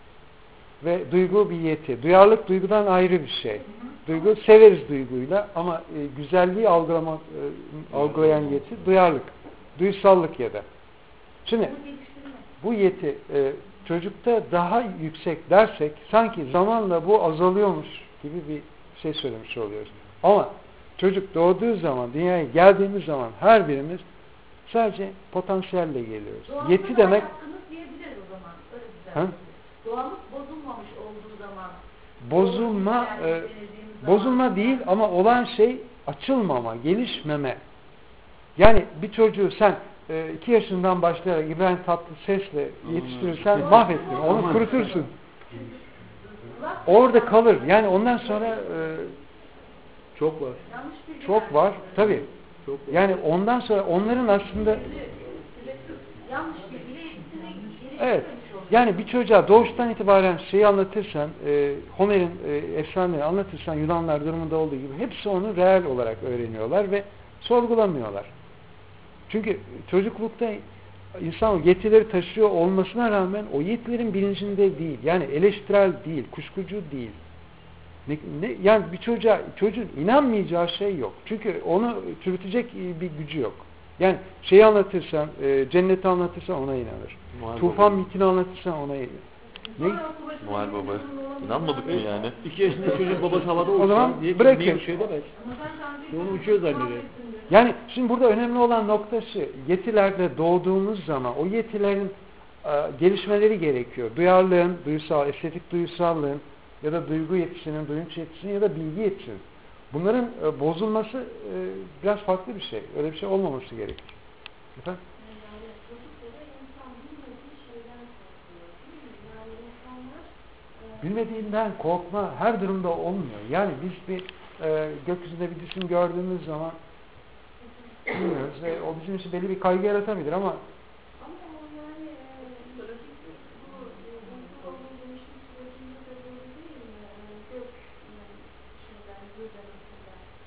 ve duygu bir yeti. Duyarlılık duygudan ayrı bir şey. Duygu severiz duyguyla ama e, güzelliği algılama, e, algılayan yeti duyarlılık, duysallık ya da. Şimdi Bunu geliştirmek. bu yeti e, çocukta daha yüksek dersek sanki zamanla bu azalıyormuş gibi bir şey söylemiş oluyoruz. Ama çocuk doğduğu zaman, dünyaya geldiğimiz zaman her birimiz sadece potansiyelle geliyoruz. Doğalıkta Yeti demek hakkınız diyebiliriz o zaman. Öyle güzel. Ha? Doğallık bozulmamış olduğu zaman. bozulma doğru e, denediğimiz zaman- bozulma değil ama olan şey açılmama, gelişmeme. Yani bir çocuğu sen e, iki yaşından başlayarak İbrahim Tatlıses'le yetiştirirsen mahvettin. Onu Aman. kurutursun. Orada kalır. Yani ondan sonra e, Çok var. Yanlış bilgiler. çok var. Tabii. Çok var. Yani ondan sonra onların aslında Yanlış bilgiyle yetisini geliştirmemiş evet. oluyor. Yani bir çocuğa doğuştan itibaren şeyi anlatırsan, e, Homer'in e, efsaneleri anlatırsan Yunanlar durumunda olduğu gibi hepsi onu reel olarak öğreniyorlar ve sorgulamıyorlar. Çünkü çocuklukta insan o yetileri taşıyor olmasına rağmen o yetilerin bilincinde değil. Yani eleştirel değil, kuşkucu değil. Ne, ne, yani bir çocuğa, çocuğun inanmayacağı şey yok. Çünkü onu çürütecek bir gücü yok. Yani şeyi anlatırsan, e, cenneti anlatırsan ona inanır. Noel Tufan Baba. mitini anlatırsan ona inanır. Ne? Noel Baba. İnanmadık mı yani? İki yaşında çocuk babası havada uçsa, O zaman niye, bırakın. niye uçuyor demez. Onu uçuyor zannediyor. Yani şimdi burada önemli olan nokta şu, yetilerle doğduğumuz zaman o yetilerin e, gelişmeleri gerekiyor. Duyarlılığın, duysal, estetik duysallığın ya da duygu yetisinin, duyunç yetisinin ya da bilgi yetisinin. Bunların e, bozulması e, biraz farklı bir şey. Öyle bir şey olmaması gerekir. Efendim? Yani çocuklara insan bilmediği şeyden korkuyor. Değil mi? Yani insanlar e, Bilmediğinden korkma her durumda olmuyor. Yani biz bir e, gökyüzünde bir cisim gördüğümüz zaman bilmiyoruz ve o bizim için belli bir kaygı yaratabilir ama ama o yani e, bu e, insanoğlunun gelişim sürecinde de böyle değil mi? Yani gök yani şeyden, göz arasında. Şimdi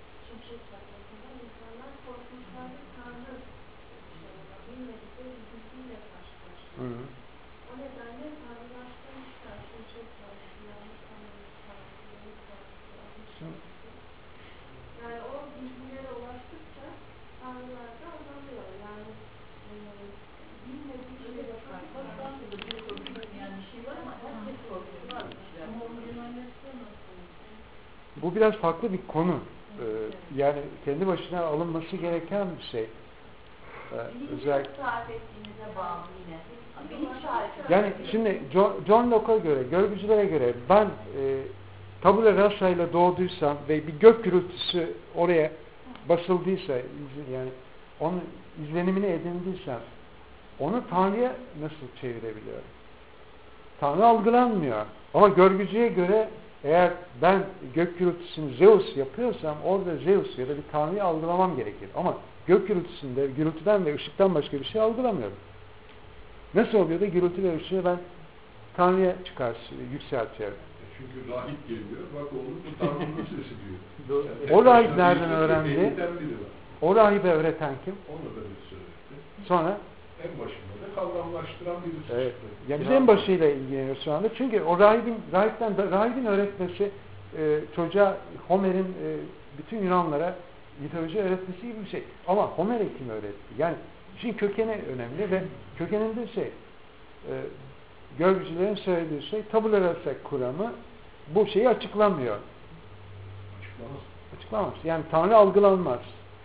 ışık çakmasından insanlar korkmuşlardı. Tanrı işte bilmedikleri bir bilgiyle karşılaştılar. O nedenle tanrılaştırmışlar. Şimşek tanrısı, yanlış tanrısı, yanlış tanrısı. Yani o bilgilere ulaştıkça tanrılar da azalıyor. Yani e, bilmediği şeyi yapan Yani bir şey var ama herkes korkuyor. Ama onun genelleştirme nasıl? Bu biraz farklı bir konu. Ee, yani kendi başına alınması gereken bir şey. Ee, özellikle. tarif ettiğinize bağlı yine. Bilinç tarifi. Yani şimdi John, John Locke'a göre, görgücülere göre ben e, tabula rasa ile doğduysam ve bir gök gürültüsü oraya basıldıysa, yani onun izlenimini edindiysem, onu Tanrı'ya nasıl çevirebiliyorum? Tanrı algılanmıyor. Ama görgücüye göre eğer ben gök gürültüsünü Zeus yapıyorsam orada Zeus ya da bir Tanrı'yı algılamam gerekir. Ama gök gürültüsünde gürültüden ve ışıktan başka bir şey algılamıyorum. Nasıl oluyor da gürültü ve ışığı ben Tanrı'ya çıkar, yükseltiyorum? Çünkü rahip geliyor, bak oğlum bu Tanrı'nın sesi diyor. Yani o rahip nereden öğrendi? O rahibe öğreten kim? Onu da bir söyledi. Sonra? En başında da kavramlaştıran birisi. Evet. Ya biz en başıyla ilgileniyoruz şu anda. Çünkü o rahibin, rahipten, rahibin öğretmesi e, çocuğa Homer'in e, bütün Yunanlara mitoloji öğretmesi gibi bir şey. Ama Homer'e kim öğretti? Yani işin kökeni önemli ve kökeninde şey e, görgücülerin söylediği şey tabula rasa kuramı bu şeyi açıklamıyor. Açıklamaz. Açıklamaz. Yani Tanrı algılanmaz.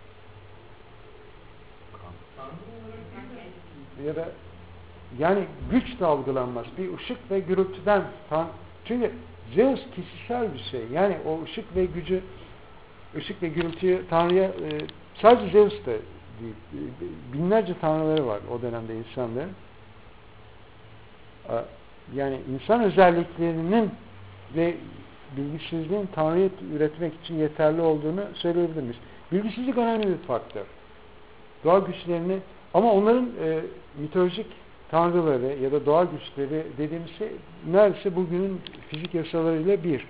Ya da yani güç de algılanmaz. Bir ışık ve gürültüden tan çünkü Zeus kişisel bir şey. Yani o ışık ve gücü ışık ve gürültüyü Tanrı'ya e, sadece Zeus da değil. Binlerce tanrıları var o dönemde insanların. Yani insan özelliklerinin ve bilgisizliğin Tanrı'yı üretmek için yeterli olduğunu söyleyebilir miyiz? Bilgisizlik önemli bir faktör. Doğa güçlerini ama onların e, mitolojik tanrıları ya da doğa güçleri dediğimiz şey neredeyse bugünün fizik yasalarıyla bir.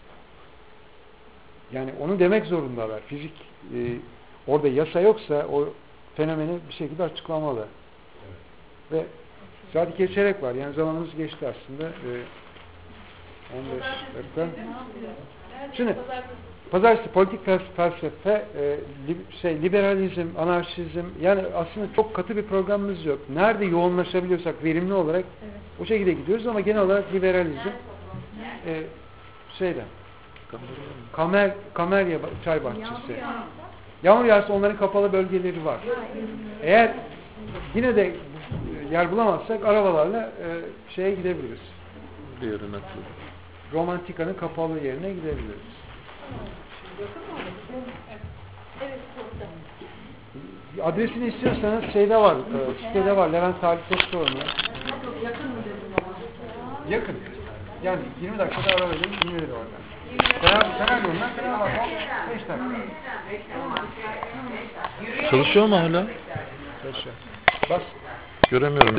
Yani onu demek zorundalar. Fizik e, orada yasa yoksa o fenomeni bir şekilde açıklamalı. Evet. Ve saat ikiye çeyrek var. Yani zamanımız geçti aslında. E, on beş dakika. Şimdi Pazartesi politik felsefe, e, li, şey, liberalizm, anarşizm, yani aslında çok katı bir programımız yok. Nerede yoğunlaşabiliyorsak verimli olarak evet. O şekilde gidiyoruz ama genel olarak liberalizm, e, şeyden, Kamer, Kamerya çay bahçesi. Yağmur yağarsa onların kapalı bölgeleri var. Eğer yine de yer bulamazsak arabalarla e, şeye gidebiliriz. Romantika'nın kapalı yerine gidebiliriz. Adresini istiyorsanız şeyde var, e, sitede var, Levent Talip Teksoğlu. Yakın. Yani yirmi dakikada ara verelim, yirmi lira oradan. Fener, Fener yolundan Fener var. beş dakika. Çalışıyor mu hala? Çalışıyor. Bas. Göremiyorum.